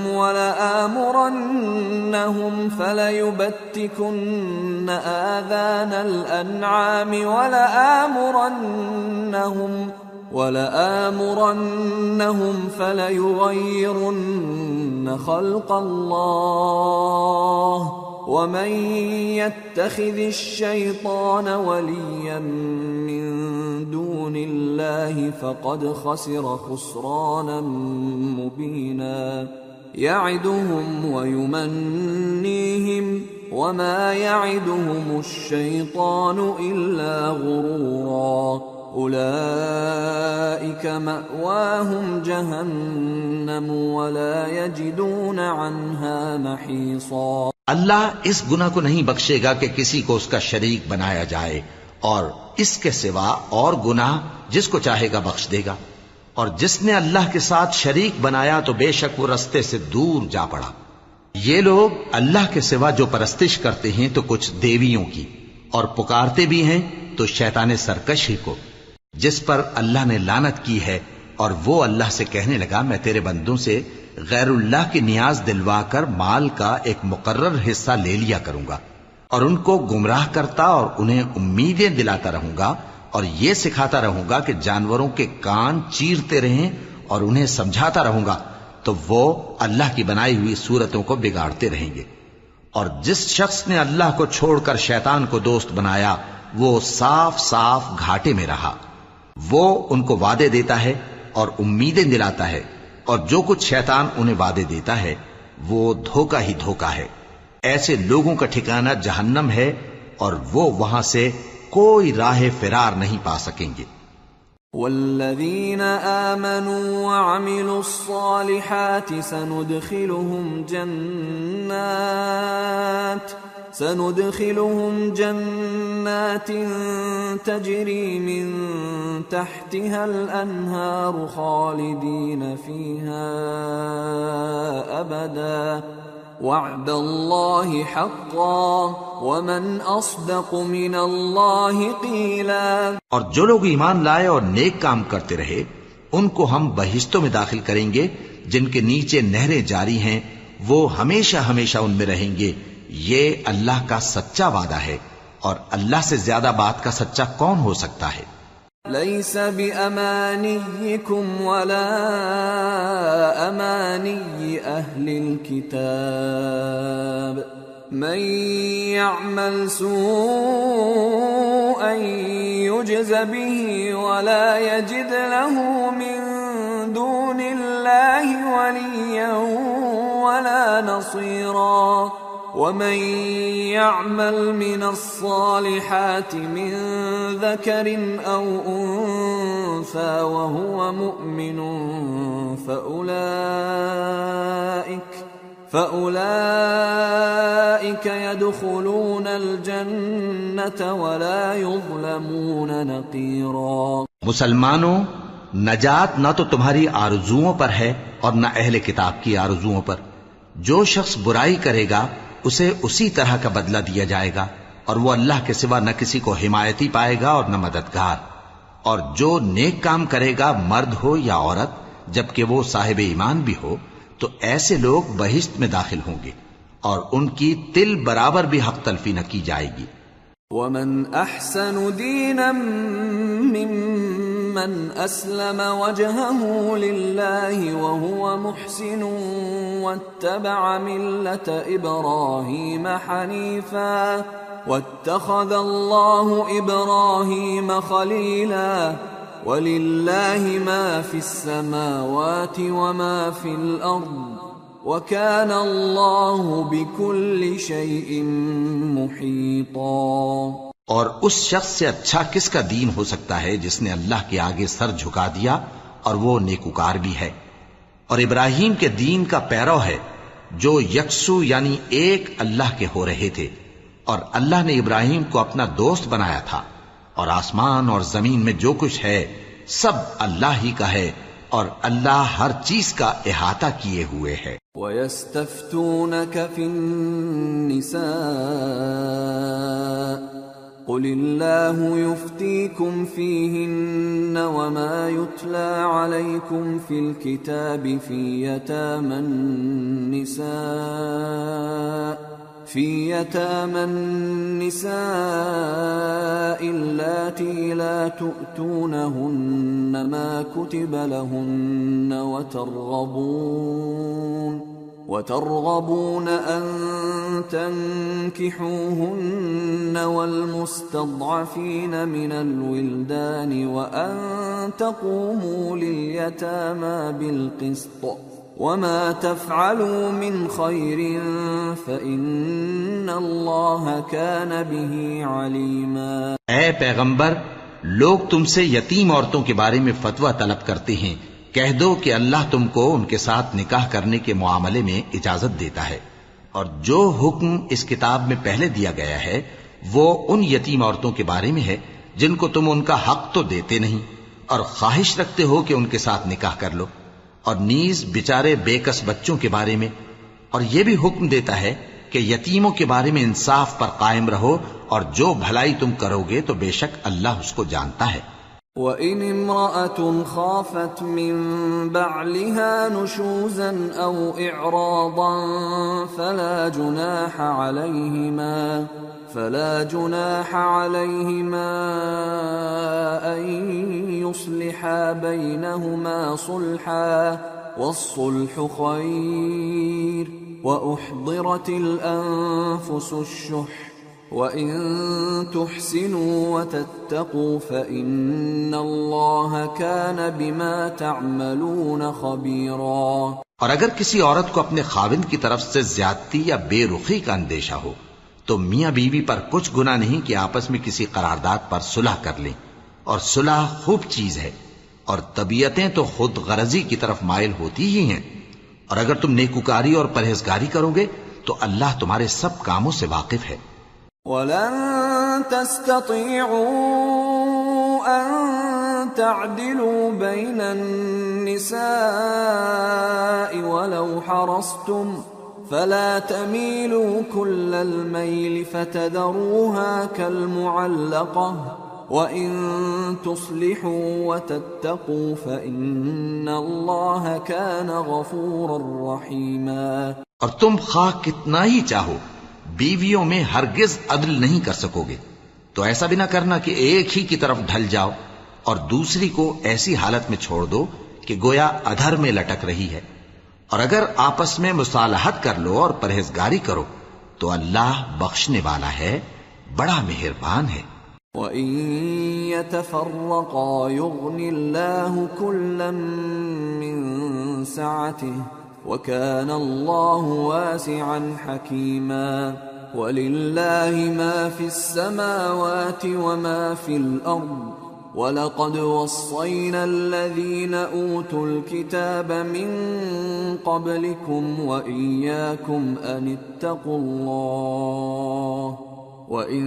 ولآمرنهم فليبتكن آذان الأنعام ولآمرنهم فليغيرن خلق الله ومن يتخذ الشيطان وليا من دون الله فقد خسر خسرانا مبينا يعدهم ويمنيهم وما يعدهم الشيطان إلا غرورا أولئك مأواهم جهنم ولا يجدون عنها محيصا۔ اللہ اس گناہ کو نہیں بخشے گا کہ کسی کو اس کا شریک بنایا جائے، اور اس کے سوا اور گناہ جس کو چاہے گا بخش دے گا، اور جس نے اللہ کے ساتھ شریک بنایا تو بے شک وہ رستے سے دور جا پڑا۔ یہ لوگ اللہ کے سوا جو پرستش کرتے ہیں تو کچھ دیویوں کی، اور پکارتے بھی ہیں تو شیطان سرکش ہی کو، جس پر اللہ نے لعنت کی ہے، اور وہ اللہ سے کہنے لگا میں تیرے بندوں سے غیر اللہ کی نیاز دلوا کر مال کا ایک مقرر حصہ لے لیا کروں گا، اور ان کو گمراہ کرتا اور انہیں امیدیں دلاتا رہوں گا، اور یہ سکھاتا رہوں گا کہ جانوروں کے کان چیرتے رہیں، اور انہیں سمجھاتا رہوں گا تو وہ اللہ کی بنائی ہوئی صورتوں کو بگاڑتے رہیں گے۔ اور جس شخص نے اللہ کو چھوڑ کر شیطان کو دوست بنایا وہ صاف صاف گھاٹے میں رہا۔ وہ ان کو وعدے دیتا ہے اور امیدیں دلاتا ہے، اور جو کچھ شیطان انہیں وعدے دیتا ہے وہ دھوکہ ہی دھوکہ ہے۔ ایسے لوگوں کا ٹھکانہ جہنم ہے، اور وہ وہاں سے کوئی راہ فرار نہیں پا سکیں گے۔ والذین آمنوا وعملوا الصالحات سندخلهم جنات تجری من تحتها الانہار خالدین فیہا ابدا وعد اللہ حقا ومن اصدق من اللہ قیلا۔ اور جو لوگ ایمان لائے اور نیک کام کرتے رہے ان کو ہم بہشتوں میں داخل کریں گے جن کے نیچے نہریں جاری ہیں، وہ ہمیشہ ہمیشہ ان میں رہیں گے۔ یہ اللہ کا سچا وعدہ ہے، اور اللہ سے زیادہ بات کا سچا کون ہو سکتا ہے؟ لیس بأمانیکم ولا امانی اہل الكتاب من يعمل سوءا يجز به ولا يجد له من دون الله وليا ولا نصيرا ومن يعمل من الصالحات من ذكر أو أنثى وهو مؤمن فأولئك يدخلون الجنة ولا يظلمون نقيرا۔ مسلمانوں، نجات نہ تو تمہاری آرزوؤں پر ہے اور نہ اہل کتاب کی آرزوؤں پر۔ جو شخص برائی کرے گا اسے اسی طرح کا بدلہ دیا جائے گا، اور وہ اللہ کے سوا نہ کسی کو حمایتی پائے گا اور نہ مددگار۔ اور جو نیک کام کرے گا مرد ہو یا عورت جبکہ وہ صاحب ایمان بھی ہو تو ایسے لوگ بہشت میں داخل ہوں گے، اور ان کی تل برابر بھی حق تلفی نہ کی جائے گی۔ ومن احسن دینا ممن اسلم وجهه لله وهو محسن واتبع ملة ابراهيم حنيفا واتخذ الله ابراهيم خليلا ولله ما في السماوات وما في الارض وَكَانَ اللَّهُ بِكُلِّ شَيْءٍ مُحِيطًا۔ اور اس شخص سے اچھا کس کا دین ہو سکتا ہے جس نے اللہ کے آگے سر جھکا دیا اور وہ نیکوکار بھی ہے، اور ابراہیم کے دین کا پیرو ہے جو یکسو یعنی ایک اللہ کے ہو رہے تھے، اور اللہ نے ابراہیم کو اپنا دوست بنایا تھا، اور آسمان اور زمین میں جو کچھ ہے سب اللہ ہی کا ہے، اور اللہ ہر چیز کا احاطہ کیے ہوئے ہے۔ وَيَسْتَفْتُونَكَ فِي النِّسَاءِ قُلِ اللَّهُ يُفْتِيكُمْ فِيهِنَّ وَمَا يُتْلَى عَلَيْكُمْ فِي الْكِتَابِ فِي يَتَامَى النِّسَاءِ اللَّاتِي لَا تُؤْتُونَهُنَّ مَا كُتِبَ لَهُنَّ وَتَرْغَبُونَ أَن تنكحوهن والمستضعفين من الولدان وأن تقوموا لليتامى بالقسط وما تفعلوا من خير فإن الله كان به عليما. اے پیغمبر، لوگ تم سے یتیم عورتوں کے بارے میں فتویٰ طلب کرتے ہیں. کہہ دو کہ اللہ تم کو ان کے ساتھ نکاح کرنے کے معاملے میں اجازت دیتا ہے، اور جو حکم اس کتاب میں پہلے دیا گیا ہے وہ ان یتیم عورتوں کے بارے میں ہے جن کو تم ان کا حق تو دیتے نہیں اور خواہش رکھتے ہو کہ ان کے ساتھ نکاح کر لو، اور نیز بیچارے بے کس بچوں کے بارے میں. اور یہ بھی حکم دیتا ہے کہ یتیموں کے بارے میں انصاف پر قائم رہو، اور جو بھلائی تم کرو گے تو بے شک اللہ اس کو جانتا ہے. وَإِنِ امْرَأَةٌ خَافَتْ مِنْ بَعْلِهَا نُشُوزًا أَوْ إِعْرَاضًا فَلَا جُنَاحَ عَلَيْهِمَا أَنْ يُصْلِحَا بَيْنَهُمَا صُلْحًا وَالصُّلْحُ خَيْرٌ وَأُحْضِرَتِ الْأَنفُسُ الشُّحَّ وَإِن تُحْسِنُوا وَتَتَّقُوا فَإِنَّ اللَّهَ كَانَ بِمَا تَعْمَلُونَ خَبِيرًا. اور اگر کسی عورت کو اپنے خاوند کی طرف سے زیادتی یا بے رخی کا اندیشہ ہو تو میاں بیوی پر کچھ گناہ نہیں کہ آپس میں کسی قرارداد پر صلح کر لیں، اور صلح خوب چیز ہے، اور طبیعتیں تو خود غرضی کی طرف مائل ہوتی ہی ہیں. اور اگر تم نیکوکاری اور پرہیزگاری کرو گے تو اللہ تمہارے سب کاموں سے واقف ہے. وَلَن تَسْتَطِيعُوا أَن تَعْدِلُوا بَيْنَ النِّسَاءِ وَلَوْ حَرَصْتُمْ فَلَا تَمِيلُوا كُلَّ الْمَيْلِ فَتَذَرُوهَا كَالْمُعَلَّقَةِ وَإِن تُصْلِحُوا وَتَتَّقُوا فَإِنَّ اللَّهَ كَانَ غَفُورًا رَّحِيمًا. اور تم خواہ کتنا ہی چاہو بیویوں میں ہرگز عدل نہیں کر سکو گے، تو ایسا بھی نہ کرنا کہ ایک ہی کی طرف ڈھل جاؤ اور دوسری کو ایسی حالت میں چھوڑ دو کہ گویا ادھر میں لٹک رہی ہے. اور اگر آپس میں مصالحت کر لو اور پرہیزگاری کرو تو اللہ بخشنے والا ہے، بڑا مہربان ہے. وَإِن يَتَفَرَّقَا يُغْنِ اللَّهُ كُلًّا مِّن سَعَتِهِ وَكَانَ اللَّهُ وَاسِعًا حَكِيمًا. وَلِلَّهِ مَا فِي السَّمَاوَاتِ وَمَا فِي الْأَرْضِ وَلَقَدْ وَصَّيْنَا الَّذِينَ أُوتُوا الْكِتَابَ مِن قَبْلِكُمْ وَإِيَّاكُمْ أَنِ اتَّقُوا اللَّهَ وَإِن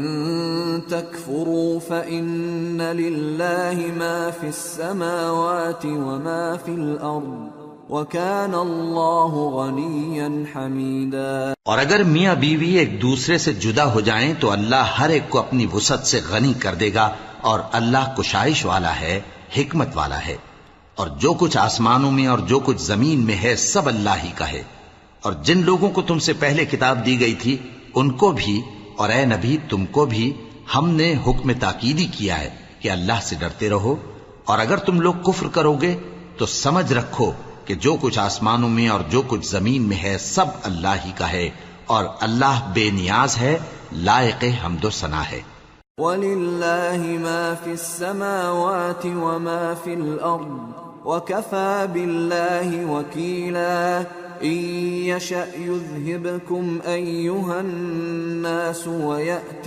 تَكْفُرُوا فَإِنَّ لِلَّهِ مَا فِي السَّمَاوَاتِ وَمَا فِي الْأَرْضِ وَكَانَ اللَّهُ غَنِيًّا حَمِيدًا. اور اگر میاں بیوی ایک دوسرے سے جدا ہو جائیں تو اللہ ہر ایک کو اپنی وسعت سے غنی کر دے گا، اور اللہ کشائش والا ہے، حکمت والا ہے. اور جو کچھ آسمانوں میں اور جو کچھ زمین میں ہے سب اللہ ہی کا ہے. اور جن لوگوں کو تم سے پہلے کتاب دی گئی تھی ان کو بھی اور اے نبی تم کو بھی ہم نے حکم تاکیدی کیا ہے کہ اللہ سے ڈرتے رہو. اور اگر تم لوگ کفر کرو گے تو سمجھ رکھو کہ جو کچھ آسمانوں میں اور جو کچھ زمین میں ہے سب اللہ ہی کا ہے، اور اللہ بے نیاز ہے، لائق حمد و ثنا ہے. وَلِلَّهِ مَا فِي السَّمَاوَاتِ وَمَا فِي الْأَرْضِ وَكَفَى بِاللَّهِ وَكِيلًا. إِن يَشَأْ يُذْهِبْكُمْ أَيُّهَا النَّاسُ وَيَأْتِ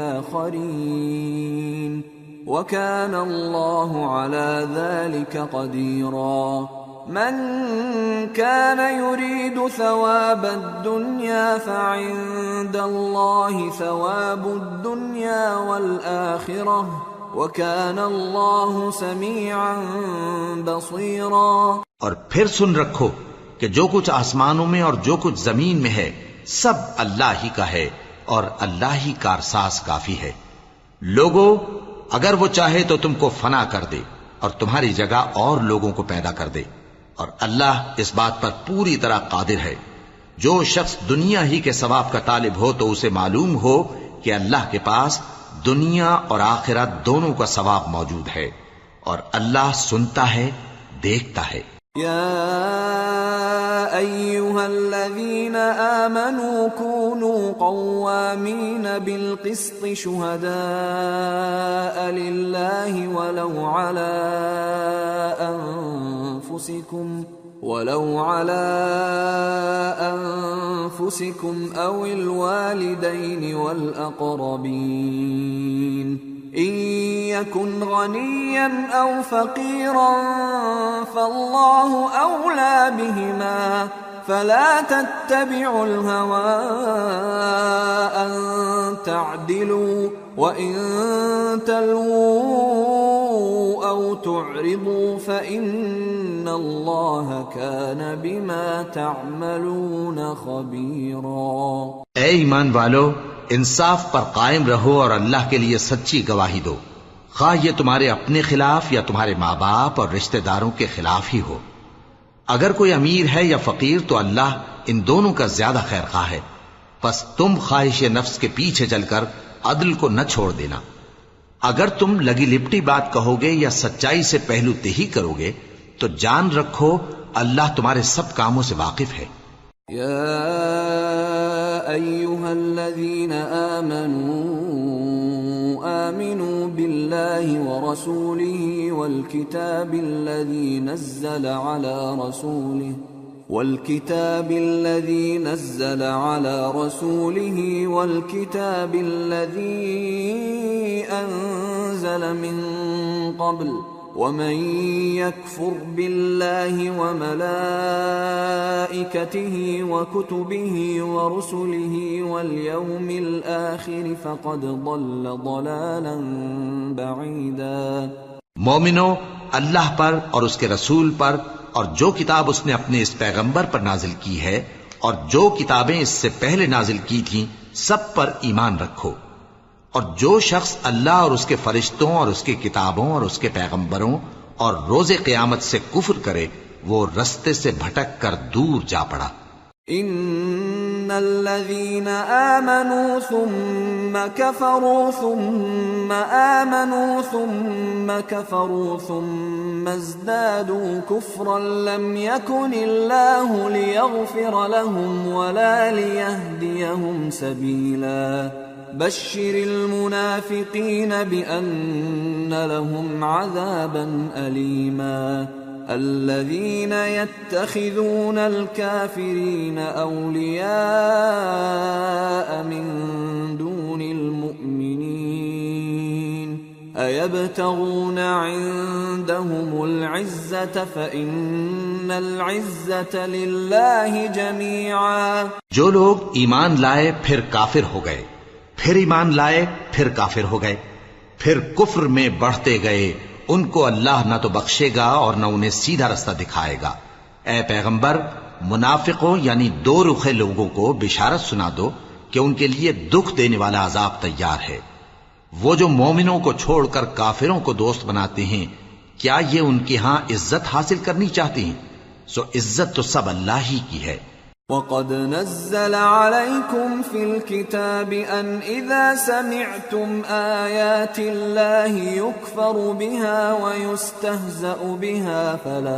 بِآخَرِينَ وَكَانَ اللَّهُ عَلَى ذَلِكَ قَدِيرًا. من كان يريد ثواب الدنيا فعند الله ثواب الدنيا والآخرة وكان الله سميعا بصيرا. اور پھر سن رکھو کہ جو کچھ آسمانوں میں اور جو کچھ زمین میں ہے سب اللہ ہی کا ہے، اور اللہ ہی کارساز کافی ہے. لوگو اگر وہ چاہے تو تم کو فنا کر دے اور تمہاری جگہ اور لوگوں کو پیدا کر دے، اور اللہ اس بات پر پوری طرح قادر ہے. جو شخص دنیا ہی کے ثواب کا طالب ہو تو اسے معلوم ہو کہ اللہ کے پاس دنیا اور آخرت دونوں کا ثواب موجود ہے، اور اللہ سنتا ہے، دیکھتا ہے. یا أيها الذين آمنوا كونوا قوامين بالقسط شهداء لله ولو على أنفسكم أو الوالدين والأقربين إن يكن غنيا أو فقيرا فالله أولى بهما فلا تتبعوا الهوى أن تعدلوا وإن تلووا أو تعرضوا فإن الله كان بما تعملون خبيرا۔ اے ایمان والو، انصاف پر قائم رہو اور اللہ کے لیے سچی گواہی دو، خواہ یہ تمہارے اپنے خلاف یا تمہارے ماں باپ اور رشتہ داروں کے خلاف ہی ہو۔ اگر کوئی امیر ہے یا فقیر تو اللہ ان دونوں کا زیادہ خیر خواہ ہے، پس تم خواہش نفس کے پیچھے چل کر عدل کو نہ چھوڑ دینا۔ اگر تم لگی لپٹی بات کہو گے یا سچائی سے پہلو تہی کرو گے تو جان رکھو اللہ تمہارے سب کاموں سے واقف ہے۔ یا ایھا الذین آمنوا باللہ ورسولہ والکتاب الذی نزل على رسوله والكتاب الذي أنزل من قبل ومن يكفر بالله وملائكته وكتبه ورسله واليوم الآخر فقد ضل ضلالا بعيدا۔ مومنو، اللہ پر اور اس کے رسول پر اور جو کتاب اس نے اپنے اس پیغمبر پر نازل کی ہے اور جو کتابیں اس سے پہلے نازل کی تھیں سب پر ایمان رکھو، اور جو شخص اللہ اور اس کے فرشتوں اور اس کی کتابوں اور اس کے پیغمبروں اور روز قیامت سے کفر کرے وہ رستے سے بھٹک کر دور جا پڑا۔ ان الذين آمنوا ثم كفروا ثم آمنوا ثم كفروا ثم ازدادوا كفرا لم يكن الله ليغفر لهم ولا ليهديهم سبيلا بشر المنافقين بأن لهم عذابا أليما الذين يتخذون الكافرين أولياء من دون المؤمنين أيبتغون عندهم العزة فإن العزة لله جميعا۔ جو لوگ ایمان لائے پھر کافر ہو گئے، پھر ایمان لائے پھر کافر ہو گئے، پھر کفر میں بڑھتے گئے، ان کو اللہ نہ تو بخشے گا اور نہ انہیں سیدھا رستہ دکھائے گا۔ اے پیغمبر، منافقوں یعنی دو رخے لوگوں کو بشارت سنا دو کہ ان کے لیے دکھ دینے والا عذاب تیار ہے۔ وہ جو مومنوں کو چھوڑ کر کافروں کو دوست بناتے ہیں، کیا یہ ان کے ہاں عزت حاصل کرنی چاہتے ہیں؟ سو عزت تو سب اللہ ہی کی ہے۔ وَقَدْ نَزَّلَ عَلَيْكُمْ فِي الْكِتَابِ أَنْ إِذَا سَمِعْتُمْ آيَاتِ اللَّهِ يُكْفَرُ بِهَا وَيُسْتَهْزَأُ بِهَا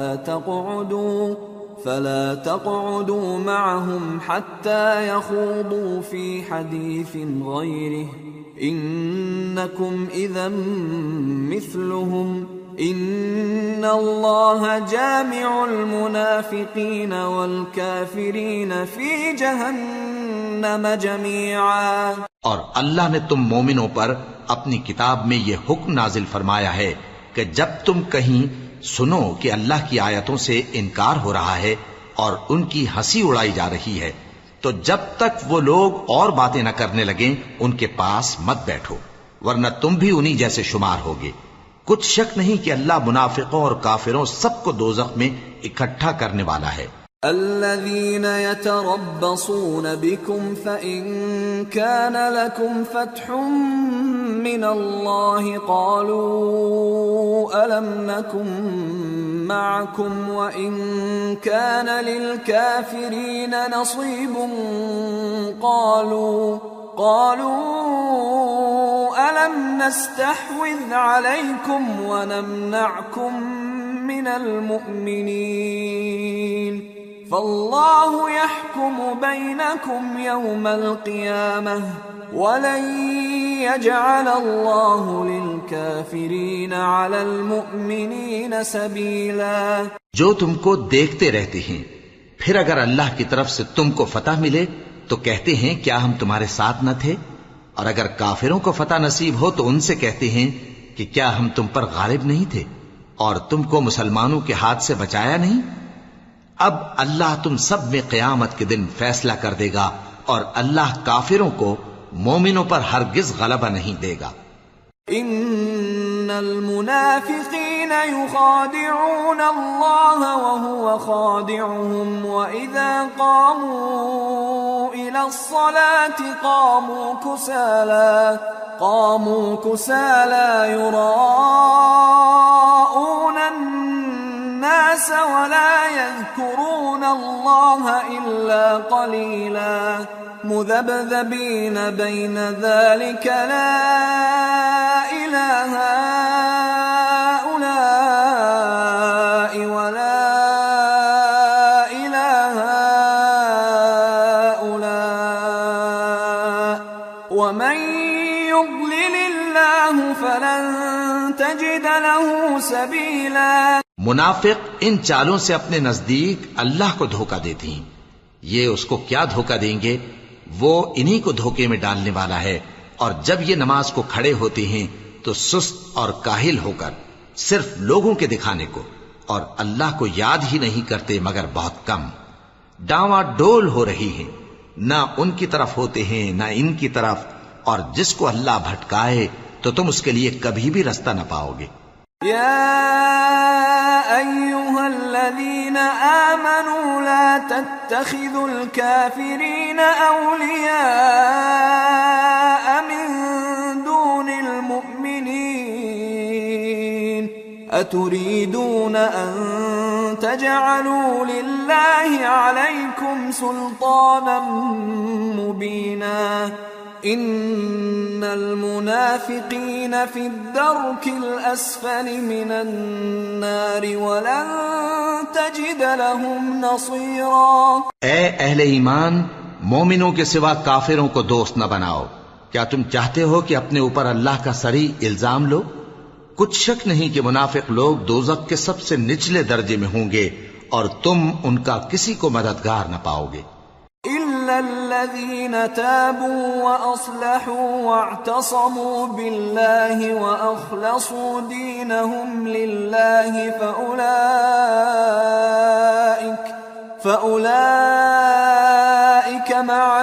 فَلَا تَقْعُدُوا مَعَهُمْ حَتَّى يَخُوضُوا فِي حَدِيثٍ غَيْرِهِ إِنَّكُمْ إِذًا مِثْلُهُمْ ان اللہ جامع المنافقین والکافرین فی جہنم جميعا۔ اور اللہ نے تم مومنوں پر اپنی کتاب میں یہ حکم نازل فرمایا ہے کہ جب تم کہیں سنو کہ اللہ کی آیتوں سے انکار ہو رہا ہے اور ان کی ہنسی اڑائی جا رہی ہے تو جب تک وہ لوگ اور باتیں نہ کرنے لگیں ان کے پاس مت بیٹھو، ورنہ تم بھی انہی جیسے شمار ہوگے۔ کچھ شک نہیں کہ اللہ منافقوں اور کافروں سب کو دوزخ میں اکٹھا کرنے والا ہے۔ الذين يتربصون بكم فإن كان لكم فتح من الله قالوا ألم نكن معكم وإن كان للكافرين نصيب قالوا ألم نستحوذ عليكم ونمنعكم من المؤمنين فالله يحكم بينكم يوم القيامة ولن يجعل الله للكافرين على المؤمنين سبيلا. جو تم کو دیکھتے رہتے ہیں، پھر اگر اللہ کی طرف سے تم کو فتح ملے تو کہتے ہیں کیا ہم تمہارے ساتھ نہ تھے، اور اگر کافروں کو فتح نصیب ہو تو ان سے کہتے ہیں کہ کیا ہم تم پر غالب نہیں تھے اور تم کو مسلمانوں کے ہاتھ سے بچایا نہیں. اب اللہ تم سب میں قیامت کے دن فیصلہ کر دے گا، اور اللہ کافروں کو مومنوں پر ہرگز غلبہ نہیں دے گا. ان المنافقین یخادعون اللہ وهو خادعهم واذا قاموا الى الصلاة قاموا كسالى يراءون الناس ولا يذكرون الله الا قليلا مذبذبين بين ذلك لا إله هؤلاء ولا إله هؤلاء ومن يضلل الله فلن تجد له سبيلا. منافق ان چالوں سے اپنے نزدیک اللہ کو دھوکہ دیتے ہیں. یہ اس کو کیا دھوکہ دیں گے؟ وہ انہی کو دھوکے میں ڈالنے والا ہے. اور جب یہ نماز کو کھڑے ہوتے ہیں تو سست اور کاہل ہو کر صرف لوگوں کے دکھانے کو اور اللہ کو یاد ہی نہیں کرتے مگر بہت کم. ڈاواں ڈول ہو رہی ہیں، نہ ان کی طرف ہوتے ہیں نہ ان کی طرف، اور جس کو اللہ بھٹکائے تو تم اس کے لیے کبھی بھی رستہ نہ پاؤ گے. يا أيها الذين آمنوا لا تتخذوا الكافرين أولياء من دون المؤمنين أتريدون أن تجعلوا لله عليكم سلطانا مبينا ان المنافقین فی الدرک الاسفل من النار ولن تجد لهم نصیرا. اے اہل ایمان، مومنوں کے سوا کافروں کو دوست نہ بناؤ. کیا تم چاہتے ہو کہ اپنے اوپر اللہ کا صریح الزام لو؟ کچھ شک نہیں کہ منافق لوگ دوزخ کے سب سے نچلے درجے میں ہوں گے اور تم ان کا کسی کو مددگار نہ پاؤ گے. إلا الذين تابوا وأصلحوا واعتصموا بالله وأخلصوا دينهم لله فأولئك مع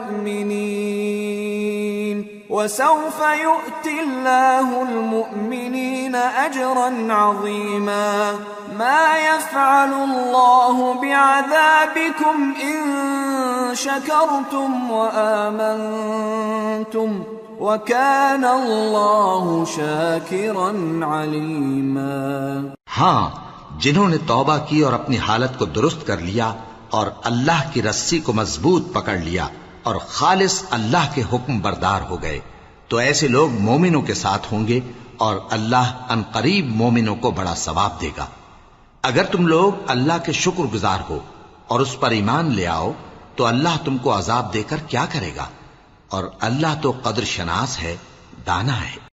المؤمنين وسوف يؤتي الله المؤمنين أجرا عظيما. ما يفعل الله بعذابكم إن شكرتم وآمنتم وكان الله شاكرا عليما. ہاں، جنہوں نے توبہ کی اور اپنی حالت کو درست کر لیا اور اللہ کی رسی کو مضبوط پکڑ لیا اور خالص اللہ کے حکم بردار ہو گئے تو ایسے لوگ مومنوں کے ساتھ ہوں گے اور اللہ ان قریب مومنوں کو بڑا ثواب دے گا. اگر تم لوگ اللہ کے شکر گزار ہو اور اس پر ایمان لے آؤ تو اللہ تم کو عذاب دے کر کیا کرے گا، اور اللہ تو قدر شناس ہے، دانا ہے.